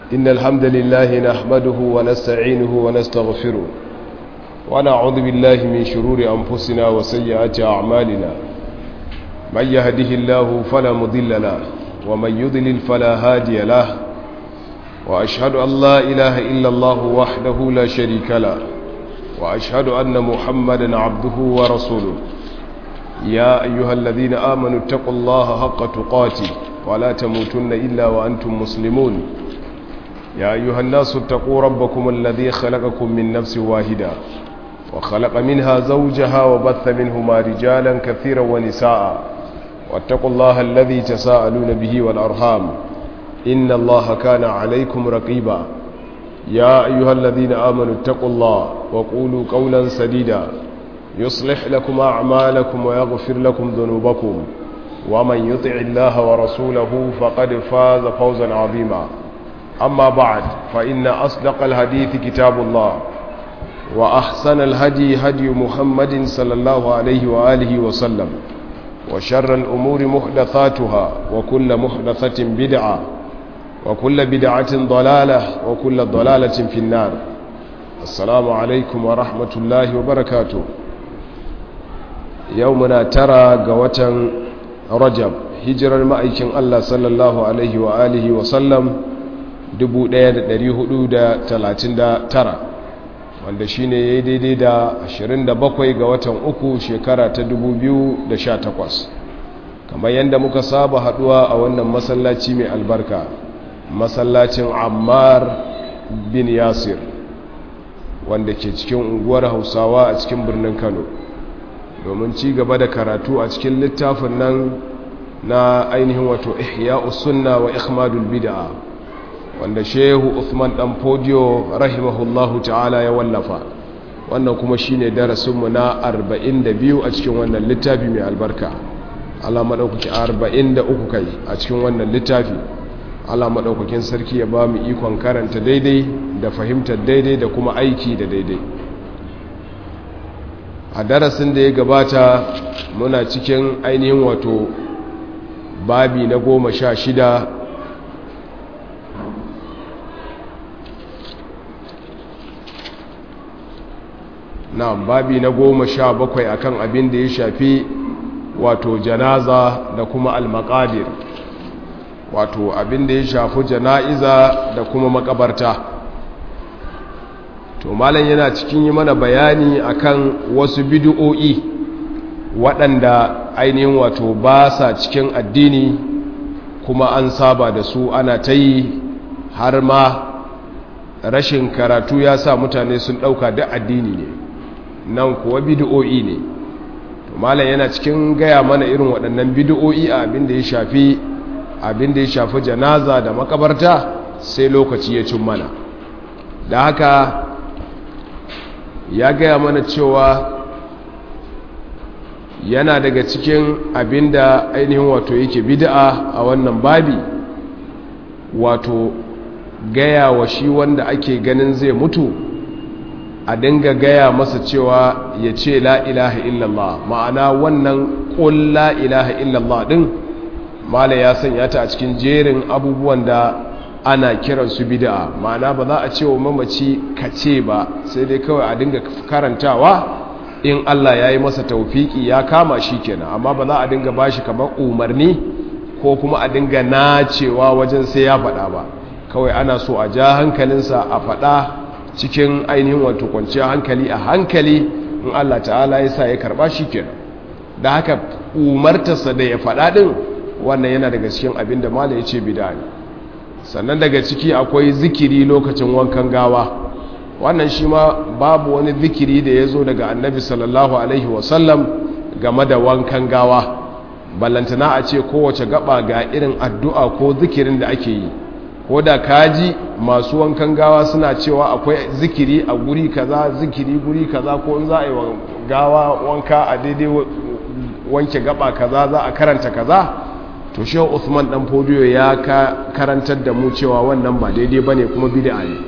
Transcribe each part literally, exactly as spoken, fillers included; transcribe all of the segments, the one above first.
إن الحمد لله نحمده ونستعينه ونستغفره ونعوذ بالله من شرور أنفسنا وسيئات أعمالنا من يهده الله فلا مضل له ومن يضلل فلا هادي له وأشهد أن لا إله إلا الله وحده لا شريك له وأشهد أن محمدا عبده ورسوله يا أيها الذين آمنوا اتقوا الله حق تقاته ولا تموتن إلا وأنتم مسلمون يا أيها الناس اتقوا ربكم الذي خلقكم من نفس واحدة وخلق منها زوجها وبث منهما رجالا كثيرا ونساء واتقوا الله الذي تساءلون به والأرحام إن الله كان عليكم رقيبا يا أيها الذين آمنوا اتقوا الله وقولوا قولا سديدا يصلح لكم أعمالكم ويغفر لكم ذنوبكم ومن يطع الله ورسوله فقد فاز فوزا عظيما أما بعد فإن أصدق الحديث كتاب الله وأحسن الهدي هدي محمد صلى الله عليه وآله وسلم وشر الأمور محدثاتها وكل محدثة بدعة وكل بدعة ضلالة وكل ضلالة في النار. السلام عليكم ورحمة الله وبركاته. يومنا ترى قوة رجب هجر المأيكين الله صلى الله عليه وآله وسلم dubu ɗaya da ɗari hudu da talatin da tara wanda shi ne ya yi daidai da ashirin da bakwai ga watan uku shekara ta dubu biyu da sha takwas kamar yadda muka saba haduwa a wannan masallaci mai albarka masallacin Ammar bin Yasir wanda ke cikin unguwar Hausawa a cikin birnin Kano domin ci gaba da karatu a cikin littafin nan na ainihin wato Ihya'us Sunna wa Ikhmadul Bid'a wanda Shehu Uthman dan Podio rahimahullahu ta'ala ya wallafa wannan kuma shine darasinmu na arba'in da biyu a cikin wannan littafi mai albarka Allah madaukaki arba'in da uku kai a cikin wannan littafi Allah madaukakin sarki ya ba mu ikon karanta daidai da fahimtar daidai da kuma aiki da daidai. A darasin da ya gabata muna cikin ainihin wato babi na goma sha shida na babi na goma sha bakwai akan abin da ya shafi wato janaza da kuma almaqadir wato abin da ya shafi jana'iza da kuma makabarta. To malam yana cikin yi mana bayani akan wasu bid'o'i waɗanda ainihin wato ba sa cikin addini kuma an saba da su ana ta yi har ma rashin karatu ya sa mutane sun ɗauka da addini ne nan kuwa bid'o'i ne. To malam yana cikin gaya mana irin waɗannan bid'o'i a abin da ya shafi abin da ya shafi janaza da makabarta sai lokaci ya cin mana da haka ya gaya mana cewa yana daga cikin abin da ainihin wato yake bid'a a wannan babi wato gaya wa shi wanda ake ganin zai mutu a dinga gaya masa cewa ya ce la ilaha illallah ma'ana wannan ƙul la ilaha illallah ɗin mala ya sanya ta a cikin jerin abubuwan da ana kiransu bid'a ma'ana ba za a ce wa mamaci kace ba sai dai kawai a dinga karantawa in Allah ya yi masa taufiki ya kama shi kenan amma ba za a dinga bashi kamar umarni ko kuma a dinga nacewa wajen sai ya faɗa ba kawai ana so a ja hankalinsa a faɗa cikin ainihin wato kwanciyar hankali a hankali in Allah ta'ala ya sa ya karɓa shi kenan da haka umartarsa da ya faɗa ɗin wannan yana daga cikin abin da mala ya ce bida ne. Sannan daga ciki akwai zikiri lokacin wankan gawa wannan shi ma babu wani zikiri da ya zo daga annabi sallallahu alaihi wasallam game da wankan gawa ballantana a ce kowace gaba ga irin addu'a ko zikirin da ake yi ko da kaji masu wankan gawa suna cewa akwai zikiri a guri kaza zikiri guri kaza ko in za a yi gawa wanka a daidai wanke gaba kaza za a karanta kaza to shehu Uthman dan Fodiyo ya karantar da mu cewa wannan ba daidai bane kuma bid'a ne.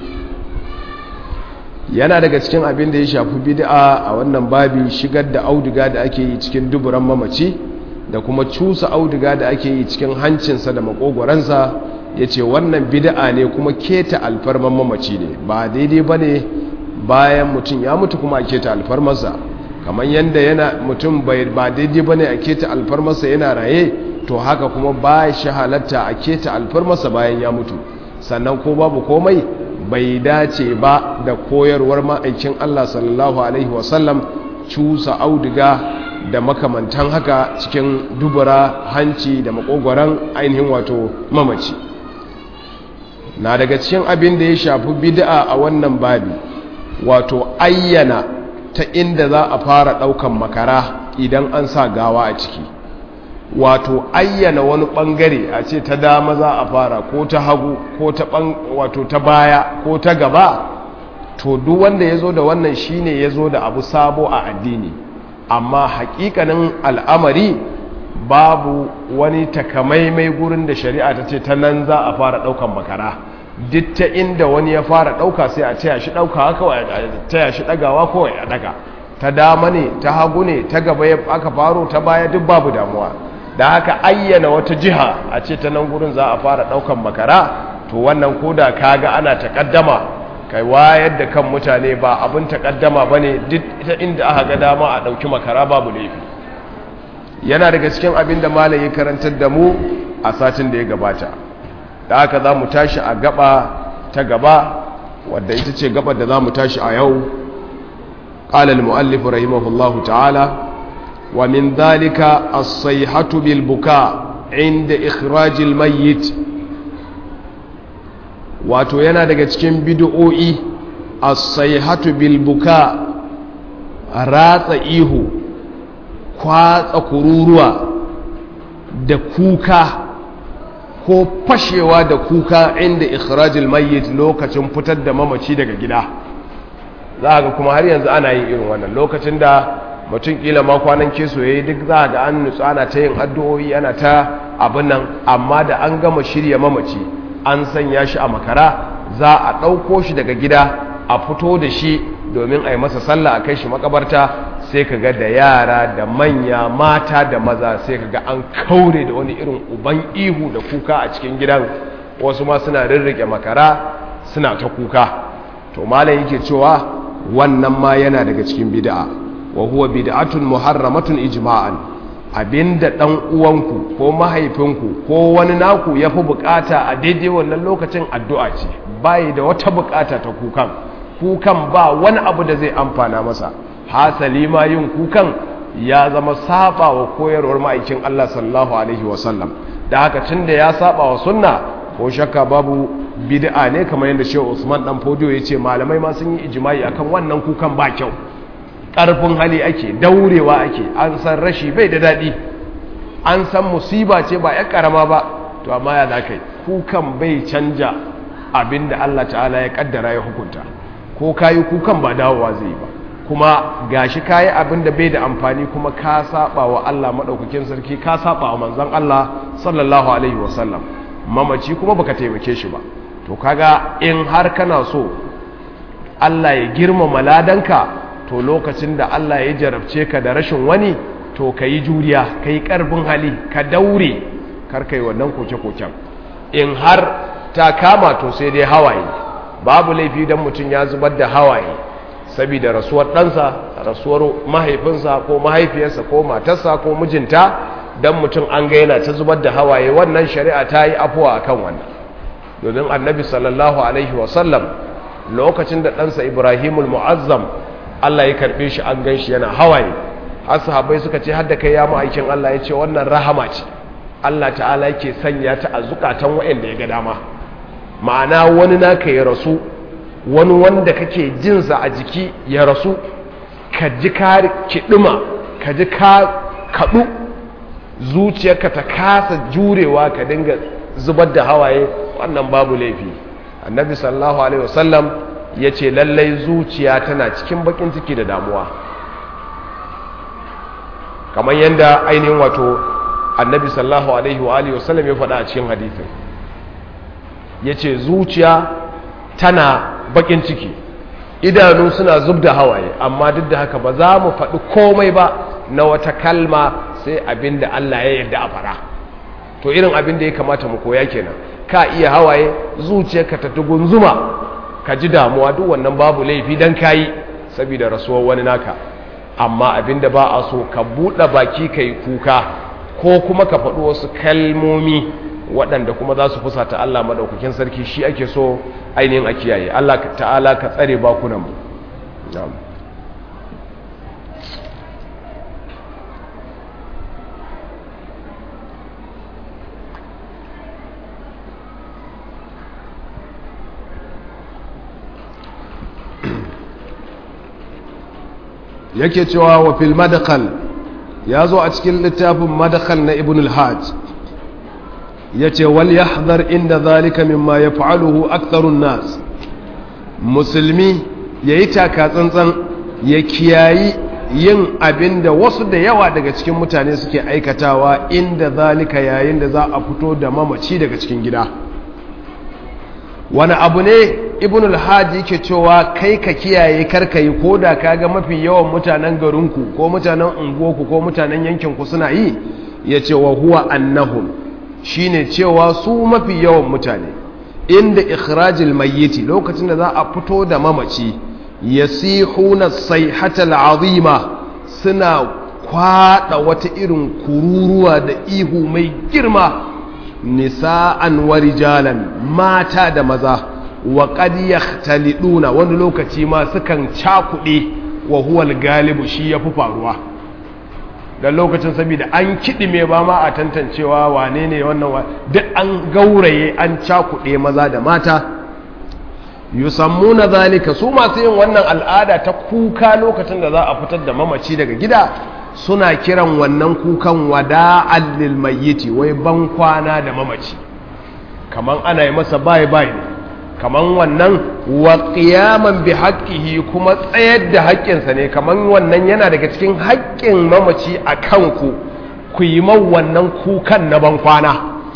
Yana daga cikin abin da ya shafi bid'a a wannan babi shigar da auduga da ake yi cikin duburan mamaci da kuma cusa auduga da ake yi cikin hancinsa da makogoransa yace wannan bid'a ne kuma keta alfarman mamaci ne, ba daidai bane bayan mutum ya mutu kuma a keta alfarmarsa, kamar yanda yana mutum bai ba daidai bane a keta alfarmarsa yana raye, to haka kuma ba shi halatta a keta alfarmarsa bayan ya mutu. Sannan ko babu komai bai dace ba da koyarwar ma'aikin Allah sallallahu alaihi wasallam cusa auduga da makamantan haka cikin dubura, hanci da makogwaron ainihin wato mamaci. Na daga cikin abin da ya shafi bid'a a wannan babi, wato ayyana ta inda za a fara daukan makara idan an sa gawa a ciki, wato ayyana wani bangare a ce ta dama za a fara ko ta hagu ko ta wato ta baya ko ta gaba, to duk wanda ya zo da wannan shine ya zo da abu sabo a addini. Amma hakikanin al'amari babu wani takamaimai gurin da shari'a ta ce ta nan za a fara daukan makara, duk ta inda wani ya fara dauka sai a taya shi dauka kawai, a taya shi dagawa kawai a daga, ta dama ne ta hagu ne ta gaba ya aka faro ta baya duk babu damuwa. Da haka ayyana wata jiha a ce ta nan gurin za a fara daukan makara, to wannan koda kaga ana takaddama kai wayar da kan mutane ba abin takaddama bane, duk ta inda aka ga dama a dauki makara babu laifi. Yana daga cikin abin da malam ya karantar da mu a satin da ya gabata. Da haka za mu tashi a gaba ta gaba wadda ita ce gabar da za mu tashi a yau. qala al-muallif rahimahullahu ta'ala wa min dhalika as-sayhatu bil buka inda ikhraj al-mayyit, wato yana daga cikin bid'o'i as-sayhatu bil buka, ratsa ihu, kwatsa kururuwa da kuka ko fashewa da kuka inda ikhrajul mayyit, lokacin fitar da mamaci daga gida. Za ga kuma har yanzu ana yin irin wannan lokacin da mutum kila ma kwanan keso yayi, duk za ga an nutsu ana ta yin addu'o'i ana ta abin nan, amma da an gama shirya mamaci an sanya shi a makara, za a ɗauko shi daga gida a fito da shi domin a yi masa sallah, a kai shi makabarta, sai ka ga da yara da manya, mata da maza, sai ka ga an kaure da wani irin uban ihu da kuka a cikin gidan, wasu ma suna rirrike makara suna ta kuka. To malam yake cewa wannan ma yana daga cikin bid'a, wa huwa bid'atun muharramatun ijma'an. Abinda dan uwanku ko mahaifinku ko wani naku yafi bukata a daidai wannan lokacin addu'a ce, bai da wata bukata ta kukan. Kukan ba wani abu da zai amfana masa, hasali ma yin kukan ya zama saba wa koyarwar ma'aikin Allah sallallahu alaihi wasallam. Da haka tunda ya saba wa sunna, ko shakka babu bid'a ne, kamar yadda Shehu Usman dan Fodio yace malamai ma sun yi ijma'i akan wannan kukan ba kyau. Karfin hali ake, daurewa ake, an san rashi bai da dadi, an san musiba ce ba ya karama ba, to amma ya zakai kukan bai canja abinda Allah ta'ala ya kaddara ya hukunta. Ko kayi kukan ba dawowa zai ba, kuma gashi kayi abin da bai da amfani, kuma ka saba wa Allah madaukakin sarki, ka saba wa manzon Allah sallallahu alaihi wasallam. Mamaci kuma baka taimake shi ba. To kaga in har kana so Allah ya girmama ladanka, to lokacin da Allah ya jarabce ka da rashin wani, to kayi juriya, kayi karfin hali, ka daure, kar kai wannan koke-koken. In har ta kama to sai dai hawaye, babu laifi dan mutum ya zubar da hawaye saboda rasuwar ɗansa, rasuwar mahaifinsa ko mahaifiyarsa ko matarsa ko mijinta, dan mutum an ga yana ta zubar da hawaye, wannan shari'a ta yi afuwa akan wannan. Domin annabi sallallahu alaihi wasallam lokacin da ɗansa Ibrahimul Mu'azzam Allah ya karɓe shi, an gan shi yana hawaye, har sahabbai suka ce har da kai ya ma'aikin Allah, ya ce wannan rahama ce Allah ta'ala yake sanya ta a zukatan waɗanda ya ga dama. Ma'ana wani naka ya rasu, wani wanda kake jinsa a jiki ya rasu, ka ji ka kiɗima, ka ji ka kaɗu, zuciyarka ta kasa jurewa, ka dinga zubar da hawaye, wannan babu laifi. Annabi sallallahu alaihi wasallam ya ce lallai zuciya tana cikin bakin ciki da damuwa, kamar yadda ainihin wato annabi sallallahu alaihi wa alihi wasallam ya faɗa a cikin hadisin. Ya ce zuciya tana bakin ciki, idanu suna zub da hawaye, amma duk da haka ba za mu faɗi komai ba na wata kalma sai abin da Allah ya yarda a fara. To irin abin da ya kamata mu koya kenan, ka iya hawaye zuciyarka ta tugunzuma ka ji damuwa, duk wannan babu laifi dan kayi saboda rasuwar wani naka. amma abinda ba a so ka buɗe baki kai kuka ko kuma ka faɗi wasu kalmomi waɗanda kuma za su fusata Allah madaukakin sarki, shi ake so ainihin a kiyaye. Allah ta'ala ka tsare bakunanmu. yake cewa wa fil madkhal ya zo a cikin littafin madkhal na ibn al-hajj yace wal yahdhar inda zalika mimma yaf'aluhu aktharun nas, musulmi yayi taka tsantsan ya kiyayi yin abinda wasu da yawa daga cikin mutane suke aikatawa inda zalika yayin da za a fito da mamaci daga cikin gida. wani abu ne ibn al-hajj yake cewa kai ka kiyaye karkayi ko da kaga mafi yawan mutanen garinku ko mutanen unguwarku ko mutanen yankinku suna yi, yace wa huwa annahum, shine cewa su mafi yawan mutane inda ikhrajil mayyiti, lokacin da za a fito da mamaci, yasihuna sayhatal azima, suna kwada wata irin kururuwa da ihu mai girma, nisa'an wa rijalan, mata da maza, wa qad yakhtaliduna, wani lokaci ma sukan cakuɗe, wa huwa al-galibu, shi yafi faruwa dan lokacin saboda an kidime ba ma a tantancewa wane ne wannan, duk an gauraye an cakuɗe maza da mata. yusammuna zalika, su masu yin wannan al'ada ta kuka lokacin da za a fitar da mamaci daga gida, suna kiran wannan kukan wada'an lil mayyiti, wai ban kwana da mamaci, kaman ana yi masa bye bye, kaman wannan wa qiyaman bi haqqihi, kuma tsayar da haƙƙinsa ne, kaman wannan yana daga cikin haƙƙin mamaci a kanku, ku yi man wannan kukan na ban kwana.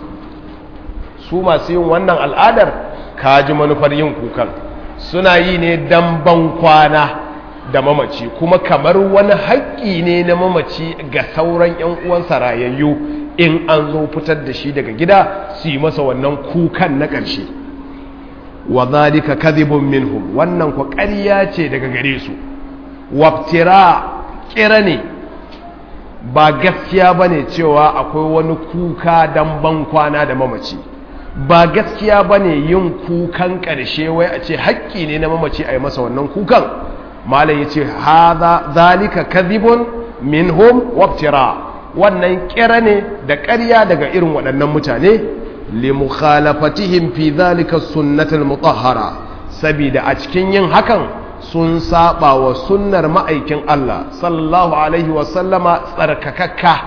Su masu yin wannan al'adar, kaji manufar yin kukan, suna yi ne dan ban kwana da mamaci, kuma kamar wani haƙƙi ne na mamaci ga sauran ‘yan uwansa rayayyu, in an zo fitar da shi daga gida su yi masa wannan kukan na ƙarshe. wa zalika kadhibun minhum, wannan ku ƙarya ce daga gare su, waftira kira ne, ba gaskiya bane cewa akwai wani kuka dan ban kwana da mamaci, ba gaskiya bane yin kukan ƙarshe wai a ce haƙƙi ne na mamaci a yi masa wannan kukan. malai ya ce haza zalika kadhibun minhum waftira, wannan kira ne da ƙarya daga irin waɗannan mutane, li mukhalafatihim fi zalika sunnatul mutahhara, sabida a cikin yin hakan sun saba wa sunnar ma'aikin Allah sallallahu alaihi wa sallama tsarkakakka.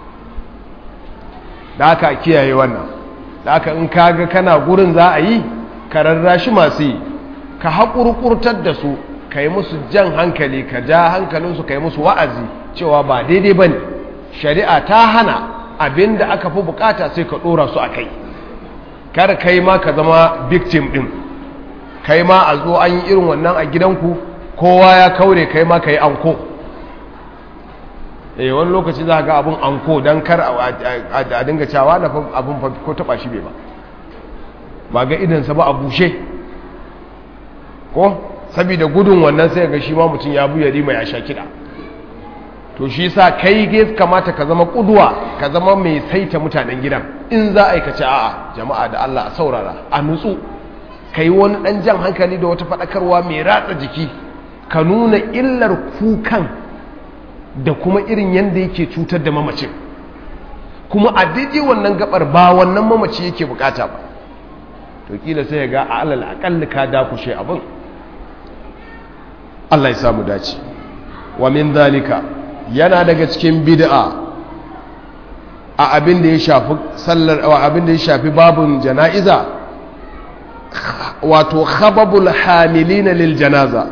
da haka kiyaye wannan, da haka in kaga kana gurin za a yi, ka rarrashi masu yi, ka haƙurƙurtar da su, ka yi musu jan hankali, ka ja hankalinsu, ka yi musu wa'azi cewa ba daidai ba ne, shari'a ta hana, abin da aka fi bukata sai ka ɗora su a kai, kar kai ma ka zama victim ɗin, kai ma a zo an yi irin wannan a gidanku, kowa ya kaure, kai ma ka yi anko. eh wani lokaci za ga abin anko don kar a dinga cewa na abin ko taɓa shi bai ba, ba ga idansa ba a bushe ko, saboda gudun wannan sai ga shi ma mutum ya buya rima ya sha kiɗa. to shi sa kai ge kamata ka zama kuduwa, ka zama mai saita mutanen gidan, in za a aikace a'a jama'a da Allah a saurara, a nutsu, kai wani dan jan hankali da wata faɗakarwa mai ratsa jiki, ka nuna illar kukan da kuma irin yanda yake cutar da mamacin, kuma a daidai wannan gabar ba wannan mamaci yake bukata ba, to kila sai ga a alal akalli ka dakushe abin. Allah ya samu dace. wa min zalika, yana daga cikin bid'a a abin da ya shafi sallar, wa abin da ya shafi babun jana'iza, wato khababul hamilina lil janaza,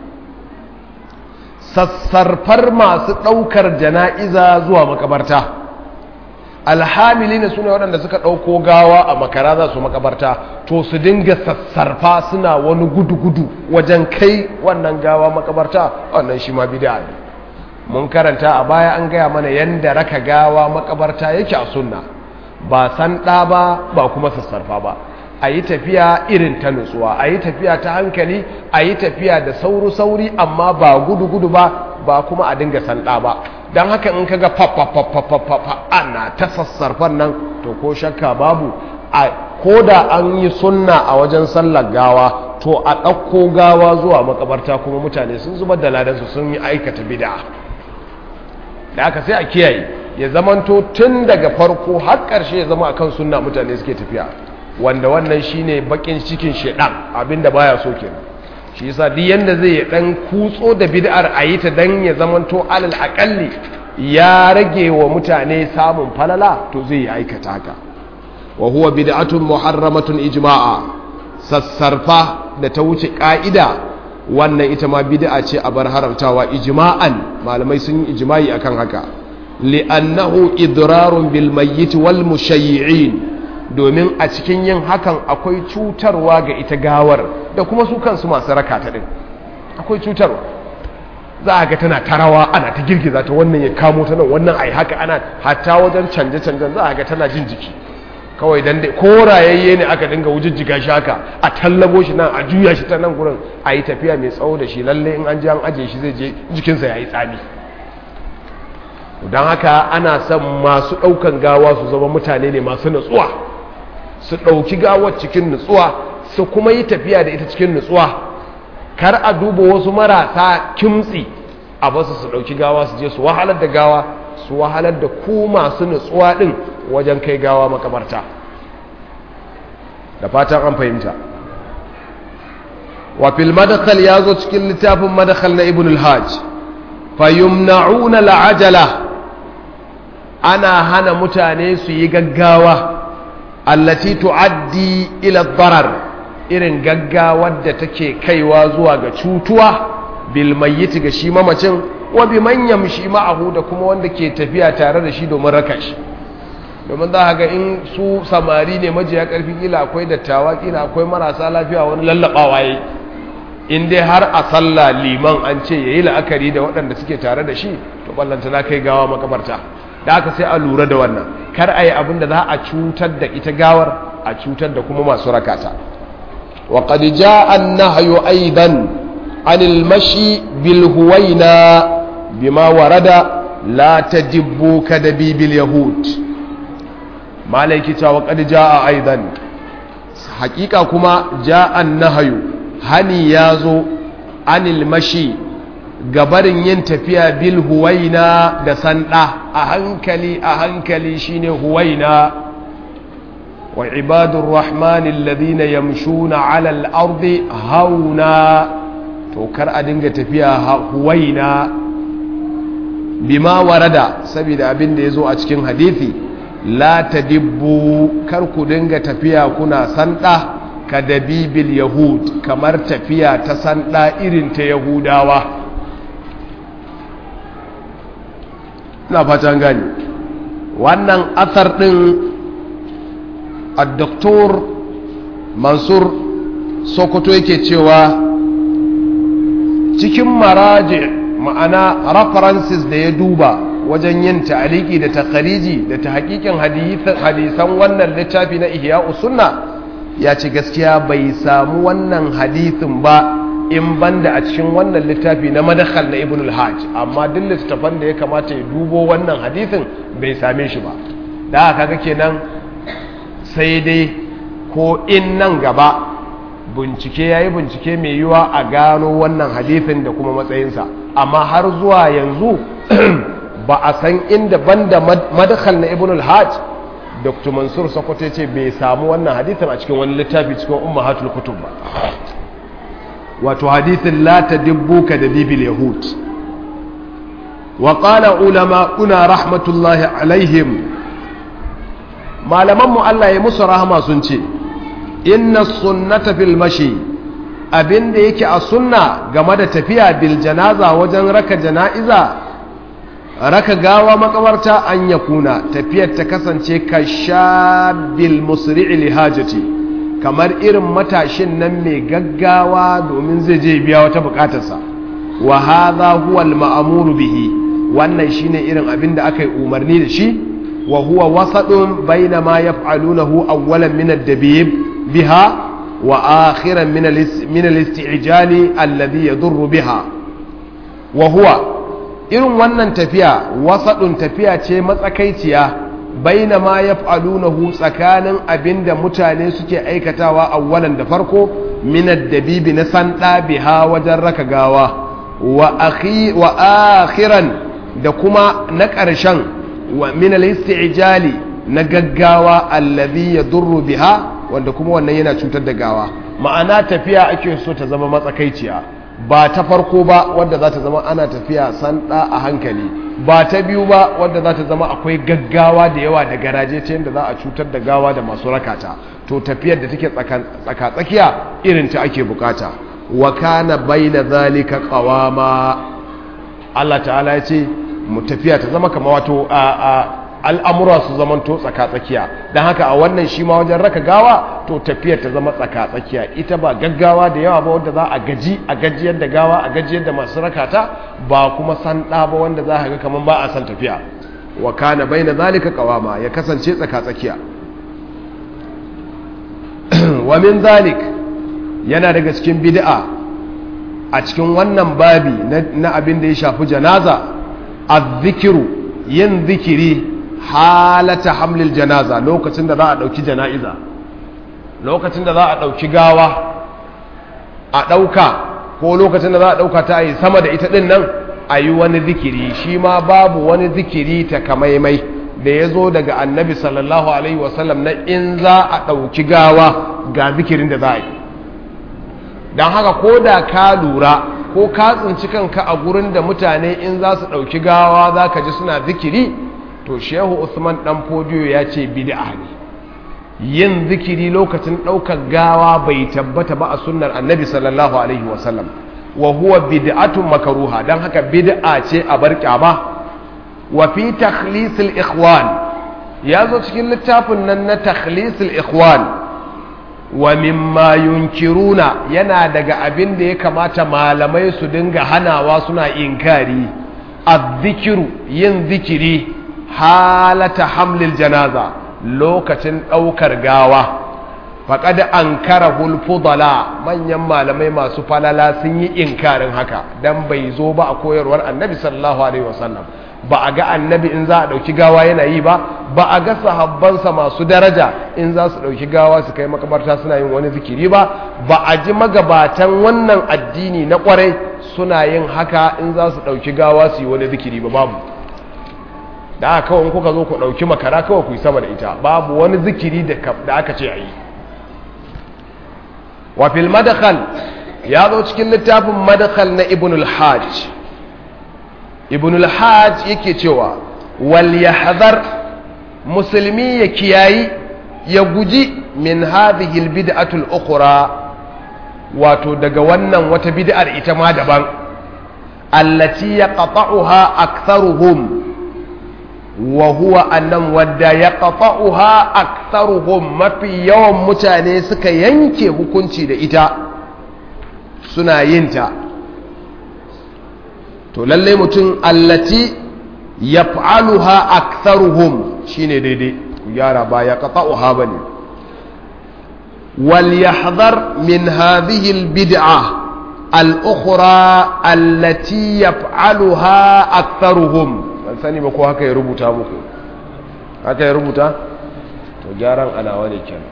sassarfar masu daukar jana'iza zuwa makabarta. alhamilina sune waɗanda suka ɗauko gawa a makara za su makabarta, to su dinga sassarfa suna wani gudu-gudu wajen kai wannan gawa makabarta, wannan shi ma bid'a ne. mun karanta a baya, an gaya mana yanda raka gawa makabarta yake a sunna, ba san ɗa ba ba kuma sassarfa ba. a yi tafiya irin ta nutsuwa, a yi tafiya ta hankali, a yi tafiya da sauri-sauri amma ba gudu-gudu ba, ba kuma a dinga sanda ba. Don haka in kaga fa-fa-fa-fa-fa ana ta sassarfan nan, to ko shakka babu, a ko da an yi sunna a wajen sallar gawa, to a ɗauko gawa zuwa makabarta kuma mutane sun zubar da ladansu sun yi aikata bid'a. Da aka sai a kiyaye, ya zamanto tun daga farko har ƙarshe ya zama akan sunna mutane suke tafiya, wanda wannan shine bakin cikin shedan abinda baya so kenan. Shi yasa duk yanda zai dan kutso da bid'ar ayi ta dan ya zamanto alal aqalli ya rage wa mutane samun falala, to zai aikata haka. Wa huwa bid'atun muharramatun ijma'a, sassarfa da ta wuce ka'ida, wannan ita ma bid'a ce a bar haramtawa ijma'an, malamai sun yi ijma'i akan haka. Li'annahu idrarun bil mayyit wal mushayyi'in, domin a cikin yin hakan akwai cutarwa ga ita gawar da kuma su kansu masu raka ta din, akwai cutarwa. Za a ga tana tarawa, ana ta girgiza ta, wannan ya kamo ta nan, wannan ai haka, ana hatta wajen canje-canjen za a ga tana jin jiki kawai dan dai korayayye ne aka dinga wujijjiga shi haka, a tallabo shi nan, a juya shi ta nan gurin, a yi tafiya mai tsawo da shi, lalle in an ji an ajiye shi zai je jikinsa ya yi tsami. Don haka ana son masu ɗaukan gawa su zama mutane ne masu nutsuwa, su ɗauki gawar cikin nutsuwa, su kuma yi tafiya da ita cikin nutsuwa. Kar a duba wasu marasa kimtsi a basu su ɗauki gawa su je su wahalar da gawa, su wahalar da ku masu nutsuwa ɗin wajen kai gawa makabarta. Da fatan an fahimta. Wa fil madakhal ya zo cikin littafin madakhal na Ibn al-Hajj, fa yumna'una al-ajala, ana hana mutane su yi gaggawa, allati tu'addi ila darar, irin gaggawar da take kaiwa zuwa ga cutuwa, bil mayyit ga shi mamacin, wa bi man yamshi ma'ahu, da kuma wanda ke tafiya tare da shi domin raka shi. Domin za ga in su samari ne majiya karfi, kila akwai dattawa, kila akwai marasa lafiya, wani lallabawa yayi, in dai har a sallah liman an ce yayi la'akari da waɗanda suke tare da shi, to ballanta na kai gawa makabarta. Da aka sai a lura da wannan, kar a yi abin da za a cutar da ita gawar, a cutar da kuma masu rakata. wa qad jaa an-nahyu aidan anil mashi bil huwaina bima warada la tadibbu kadabibil yahud. malaiki ta wa qad jaa aidan, hakika kuma jaa an-nahyu, hani yazo anil mashi gabarin yin tafiya bil huwaina da sanda, a hankali a hankali shine huwaina. wa ibadur rahmani alladhina yamshuna ala al-ardi hauna, to kar a dinga tafiya huwaina. bima warada, saboda abin da yazo a cikin hadisi, la tadibbu, kar ku dinga tafiya kuna sanda kadabibil yahud, kamar tafiya ta sanda irin ta yahudawa. ina fatan gani wannan athar din al-doktor Mansur Sokoto yake cewa cikin maraji, ma'ana references da ya duba wajen yin ta'aliki da takhariji da tahqiqin hadisan wannan littafi na Ihya'us Sunna, ya ce gaskiya bai samu wannan hadisin ba in banda a cikin wannan littafi na madakhal na Ibn al-Hajj, amma duk littafan da ya kamata ya dubo wannan hadisin bai same shi ba. Da haka kenan sai dai ko in nan gaba bincike yayi bincike mai yiwa a gano wannan hadisin da kuma matsayinsa, amma har zuwa yanzu ba a san inda banda madakhal na Ibn al-Hajj Dr. Mansur Sokoto ce bai samu wannan hadisin a cikin wani littafi cikin ummahatul kutub ba, wato hadisin la tadibbuka da dibil yahud. wa qala ulama'una rahmatullahi alaihim, malaman mu Allah ya musu rahama sun ce, inna sunnata fil mashi, abinda yake a sunna game da tafiya bil janaza, wajen raka jana'iza, raka gawa makabarta, an yakuna tafiyar ta kasance ka shabil musri'i li hajati, kamar irin matashin nan mai gaggawa domin zai je biya wata bukatarsa. wa hadha huwa al-ma'muru bihi, wannan shine irin abin da aka yi umarni da shi. wa huwa wasadun baina ma yaf'alunahu awwalan min ad-dabib biha wa akhiran min al-isti'jali alladhi yadurru biha wa huwa irin wannan tafiya wasadun tafiya ce matsakaiciya baina ma yaf'alunahu tsakanin abinda mutane suke aikatawa awwalan da farko min ad-dabibi na sanda biha wajen raka gawa wa akhi wa akhiran da kuma na ƙarshen wa min al-isti'jali na gaggawa alladhi yadurru biha wanda kuma wannan yana cutar da gawa ma'ana tafiya ake so ta zama matsakaiciya ba ta farko ba wadda za ta zama ana tafiya sanda a hankali ba ta biyu ba wadda za ta zama akwai gaggawa da yawa da garaje ta yadda za a cutar da gawa da masu rakata to tafiyar da take tsaka-tsakiya irin ta ake bukata wa kana baina zalika qawama Allah ta'ala ya ce mu tafiya ta zama kama wato a al'amura su zaman to tsaka-tsakiya don haka a wannan shi ma wajen raka gawa to tafiyar ta zama tsaka-tsakiya ita ba gaggawa da yawa ba wanda za a gaji a gajiyar da gawa a gajiyar da masu rakata ba kuma san ɗa ba wanda za a ga kamar ba a san tafiya wa kana bai na zalika kawama ya kasance tsaka-tsakiya wa min zalik yana daga cikin bid'a a cikin wannan babi na abin da ya shafi janaza azzikiru yin zikiri halata hamlil janaza lokacin da za a ɗauki jana'iza lokacin da za a ɗauki gawa a ɗauka ko lokacin da za a ɗauka ta yi sama da ita ɗin nan a yi wani zikiri shi ma babu wani zikiri ta kamaimai da ya zo daga annabi sallallahu alaihi wasallam na in za a ɗauki gawa ga zikirin da za a yi don haka ko da ka lura ko ka tsinci kanka a gurin da mutane in za su ɗauki gawa za ka ji suna zikiri to shehu usman ɗan fodiyo ya ce bid'a ne yin zikiri lokacin ɗaukar gawa bai tabbata ba a sunnar annabi sallallahu alaihi wasallam wa huwa bid'atun makaruha don haka bid'a ce a bar kyama wa fi takhlisil ikhwan ya zo cikin littafin nan na takhlisil ikhwan wa mimma yunkiruna yana daga abin da ya kamata malamai su dinga hanawa suna inkari azzikiru yin zikiri halata hamlil janaza lokacin ɗaukar gawa faƙad an kara hulfudala manyan malamai masu falala sun yi inkarin haka don bai zo ba a koyarwar annabi sallallahu alaihi wasallam ba a ga annabi in za a ɗauki gawa yana yi ba ba a ga sahabbansa masu daraja in za su ɗauki gawa su kai makabarta suna yin wani zikiri ba ba a ji magabatan wannan addini na ƙwarai suna yin haka in za su ɗauki gawa su yi wani zikiri ba babu da aka kawai kuka zo ku ɗauki makara kawai ku yi sama da ita babu wani zikiri da aka ce a yi wafil madakhal ya zo cikin littafin madakhal na ibn al-hajj ibn al-hajj yake cewa wal yahdhar musulmi ya kiyayi ya guji min hadhihi al-bid'atu al-ukhra wato daga wannan wata bid'ar ita ma daban allati yaqta'uha aktharuhum wa huwa annam wadda yaqta'uha aktharuhum mafi yawan mutane suka yanke hukunci da ita suna yin ta to lalle mutum allati yaf'aluha aktharuhum shine daidai yara ba yaqta'uha bane wal yahdhar min hadhihi al bid'ah al ukhra allati yaf'aluha aktharuhum sani ba ko haka ya rubuta muku haka ya rubuta to gyaran alawa ne kyan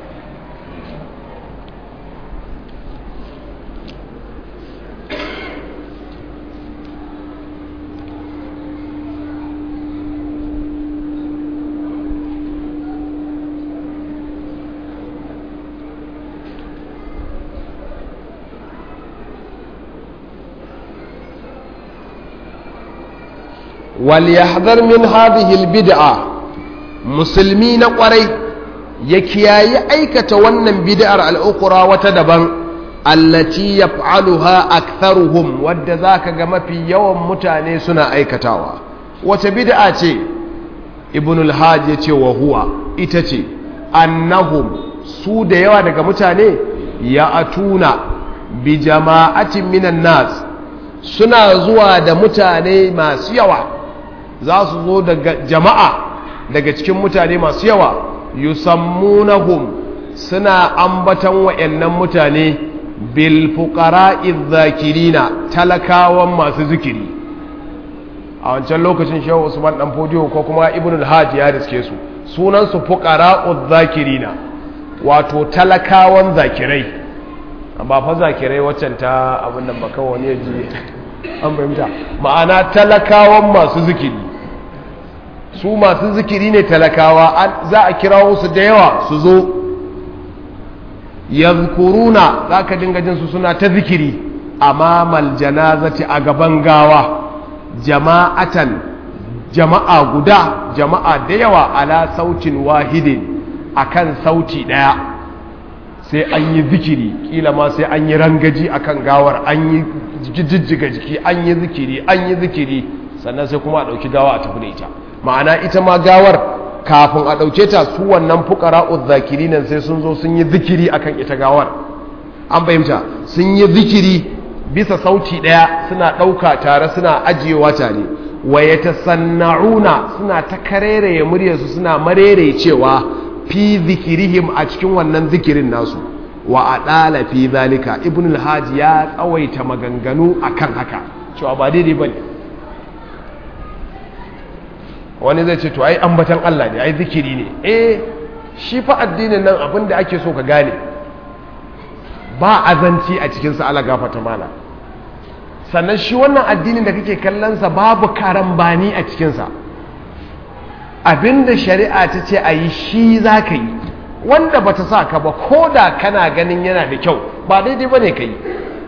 وليحذر من هذه البدعة مسلمين قري يكياي أيكة ونن بدعة الأخرى وتدبن التي يفعلها أكثرهم ودذاك كما في يوم متاني سنة أيكتاوا وتبدعة ابن الحاج وهو إتتي أنهم سود يوادك متاني يأتون بجماعة من الناس suna zuwa da mutane masu yawa za su zo daga jama'a daga cikin mutane masu yawa yusammunahum suna ambatan wayannan mutane bil fuqara'iz zakirina talakawan masu zikiri. A wancan lokacin Shehu Usman dan Fodiyo ko kuma Ibn al-Hajj ya riske su sunan su fuqara'uz zakirina wato talakawan zakirai ba fa zakirai waccan ta abin nan ba kawai wani yaji an bayyana ma'ana talakawan masu zikiri su masu zikiri ne talakawa za a kirawo su da yawa su zo yazkuruna zaka dinga jin su suna ta zikiri amamal janazati a gaban gawa jama'atan jama'a guda jama'a da yawa ala sautin wahidin akan sauti daya sai an yi zikiri kila ma sai an yi rangaji akan gawar an yi jijjiga jiki an yi zikiri an yi zikiri sannan sai kuma a dauki gawa a tafi da ita ma'ana ita ma gawar kafin a dauke ta su wannan fuqara'uz zakirina sai sun zo sun yi zikiri akan ita gawar an fahimta sun yi zikiri bisa sauti daya suna dauka tare suna ajiyewa tare wa yatasanna'una suna ta karereye muryarsu suna marere cewa fi zikirihim a cikin wannan zikirin nasu wa adala fi zalika ibn al-hajj ya tsawaita maganganu akan haka cewa ba daidai bane wani zai ce to ai ambatan Allah ne ai zikiri ne eh shi fa addinin nan abinda ake so ka gane ba azanci a cikin sa Allah gafarta mala sannan shi wannan addinin da kake kallon sa babu karambani a cikin sa abinda shari'a ta ce a yi shi za ka yi wanda ba ta sa ka ba ko da kana ganin yana da kyau ba daidai ba ne ka yi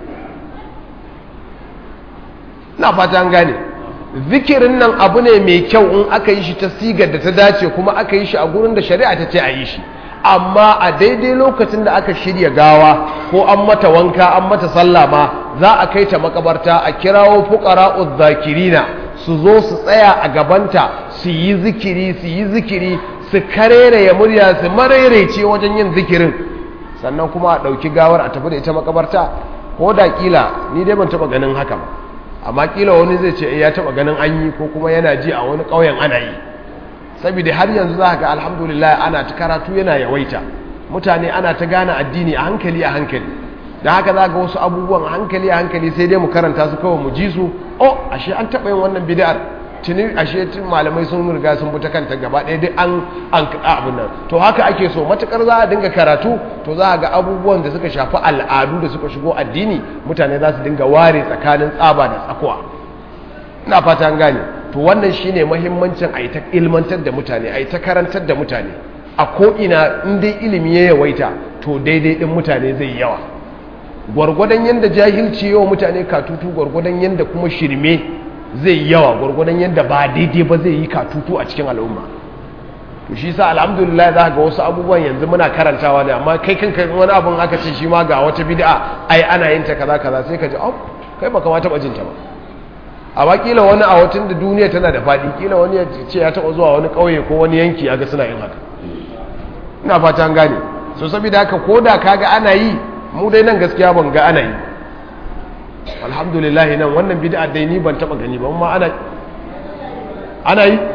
na fata an gane zikirin nan abu ne mai kyau in aka yi shi ta sigar da ta dace kuma aka yi shi a gurin da shari'a ta ce a yi shi amma a daidai lokacin da aka shirya gawa ko an mata wanka an mata sallah ma za a kai ta makabarta a kirawo fuqara'uz zakirina su zo su tsaya a gabanta su yi zikiri su yi zikiri su karere ya murya su marerece wajen yin zikirin sannan kuma a ɗauki gawar a tafi da ita makabarta ko da kila ni dai ban taɓa ganin haka ba amma kila wani zai ce ya taɓa ganin an yi ko kuma yana ji a wani ƙauyen ana yi saboda har yanzu za ga alhamdulillah ana ta karatu yana yawaita mutane ana ta gane addini a hankali a hankali da haka za ga wasu abubuwan hankali a hankali sai dai mu karanta su kawai mu ji su oh ashe an taɓa yin wannan bid'ar tuni ashe tun malamai sun riga sun bi ta kanta gaba ɗaya duk an an abin nan to haka ake so matukar za a dinga karatu to za a ga abubuwan da suka shafi al'adu da suka shigo addini mutane za su dinga ware tsakanin tsaba da tsakuwa ina fata an gane to wannan shine muhimmancin a yi ta ilmantar da mutane a yi ta karantar da mutane a ko ina in dai ilimi ya yawaita to daidai din mutane zai yawa gwargwadon yadda jahilci yawa mutane katutu gwargwadon yadda kuma shirme zai yawa gwargwadon yadda ba daidai ba zai yi katutu a cikin al'umma to shi sa alhamdulillah za ga wasu abubuwan yanzu muna karantawa ne amma kai kanka wani abun aka ce shi ma ga wata bid'a ai ana yin ta kaza kaza sai ka ji oh kai baka ma taba jin ta ba amma kila wani a watan da duniya tana da fadi kila wani ya ce ya taba zuwa wani kauye ko wani yanki aga suna yin haka ina fata an gane so saboda haka koda kaga ana yi mu dai nan gaskiya ban ga ana yi alhamdulillah nan wannan bid'a dai ni ban taba gani ba amma ana ana yi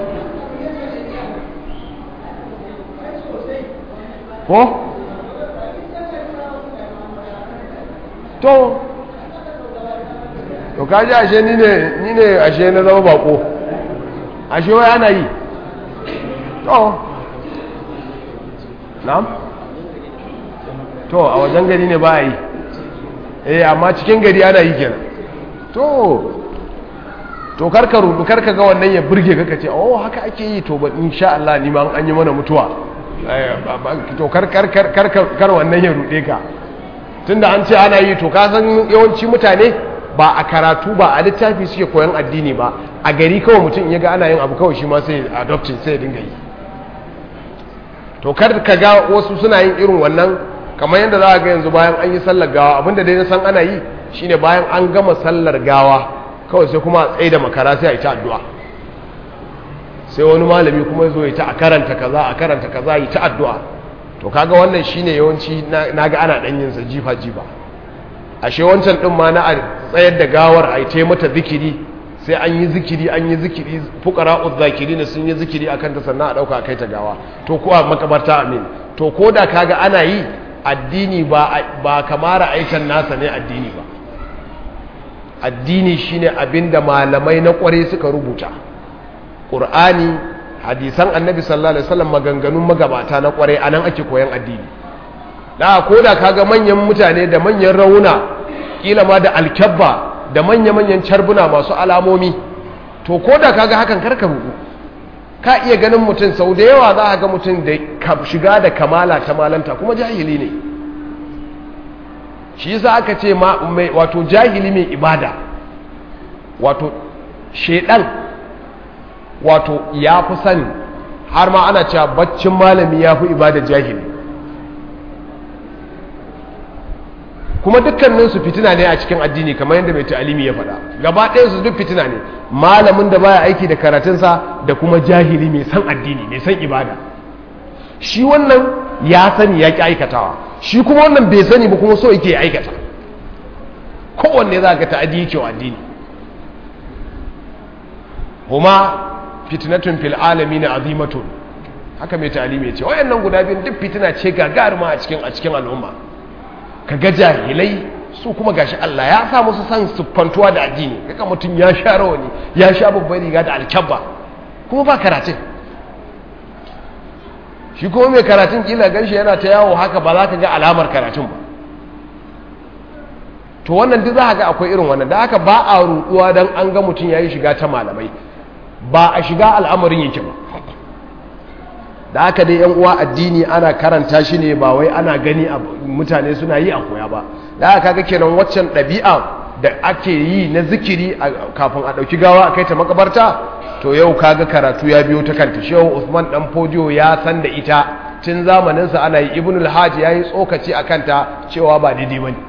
ko to to kaji ashe ni ne ni ne ashe na zama bako ashe wai ana yi to na'am to a wajen gari ne ba a yi eh amma cikin gari ana yi kenan to to karka rudu karka ga wannan ya burge ka kace oh haka ake yi to ba insha Allah ni ma an yi mana mutuwa to kar kar kar kar kar wannan ya rude ka tunda an ce ana yi to ka san yawanci mutane ba a karatu ba a littafi suke koyan addini ba a gari kawai mutum ya ga ana yin abu kawai shi ma sai adopting sai ya dinga yi to kar ka ga wasu suna yin irin wannan kamar yadda za a ga yanzu bayan an yi sallar gawa abinda dai na san ana yi shine bayan an gama sallar gawa kawai sai kuma a tsaye da makara sai a yi ta addu'a sai wani malami kuma ya zo ya ta a karanta kaza a karanta kaza yi ta addu'a to kaga wannan shine yawanci na ga ana dan yin sa jifa jifa ashe wancan din ma na a tsayar da gawar a yi ta mata zikiri sai an yi zikiri an yi zikiri fuqara'uz zakirin sun yi zikiri akan ta sannan a dauka kai ta gawa to ko a makabarta amin to koda kaga ana yi addini ba ba kamar aikan nasa ne addini ba addini shine abinda malamai na kware suka rubuta qur'ani hadisan annabi sallallahu alaihi wasallam maganganun magabata na kware anan ake koyan addini da koda kaga manyan mutane da manyan rauna kila ma da alkabba da manya-manyan carbuna masu alamomi to koda kaga hakan karka rubu ka iya ganin mutum sau da yawa za a ga mutum da shiga da kamala ta malanta kuma jahili ne shi yasa aka ce wato jahili mai ibada wato shedan wato ya fi sani har ma ana cewa baccin malami ya fi ibada jahili kuma dukkaninsu fitina ne a cikin addini kamar yadda mai ta'alimi ya faɗa gaba ɗaya su duk fitina ne malamin da baya aiki da karatunsa da kuma jahili mai san addini mai san ibada shi wannan ya sani ya ƙi aikatawa shi kuma wannan bai sani ba kuma so yake aikata kowanne za ka ta'adi yake wa addini huma fitnatun fil alamin azimatun haka mai ta'alimi ya ce wayannan guda biyun duk fitina ce gagaruma a cikin a cikin al'umma kaga jahilai su kuma gashi Allah ya sa musu san siffantuwa da addini kaga mutum ya sha rawani ya sha babbar riga da alkabba kuma ba karatun shi kuma mai karatun kila ganshi yana ta yawo haka ba za ka ga alamar karatun ba to wannan duk za ka ga akwai irin wannan da haka ba a ruduwa dan an ga mutum yayi shiga ta malamai ba a shiga al'amarin yake ba da haka dai yan uwa addini ana karanta shi ne ba wai ana gani mutane suna yi a koya ba da haka kaga kenan waccan ɗabi'a da ake yi na zikiri kafin a ɗauki gawa a kai ta makabarta to yau kaga karatu ya biyo ta kanta shehu Usman dan Fodiyo ya san da ita tun zamanin sa ana yi Ibnul Hajj yayi tsokaci a kanta cewa ba daidai bane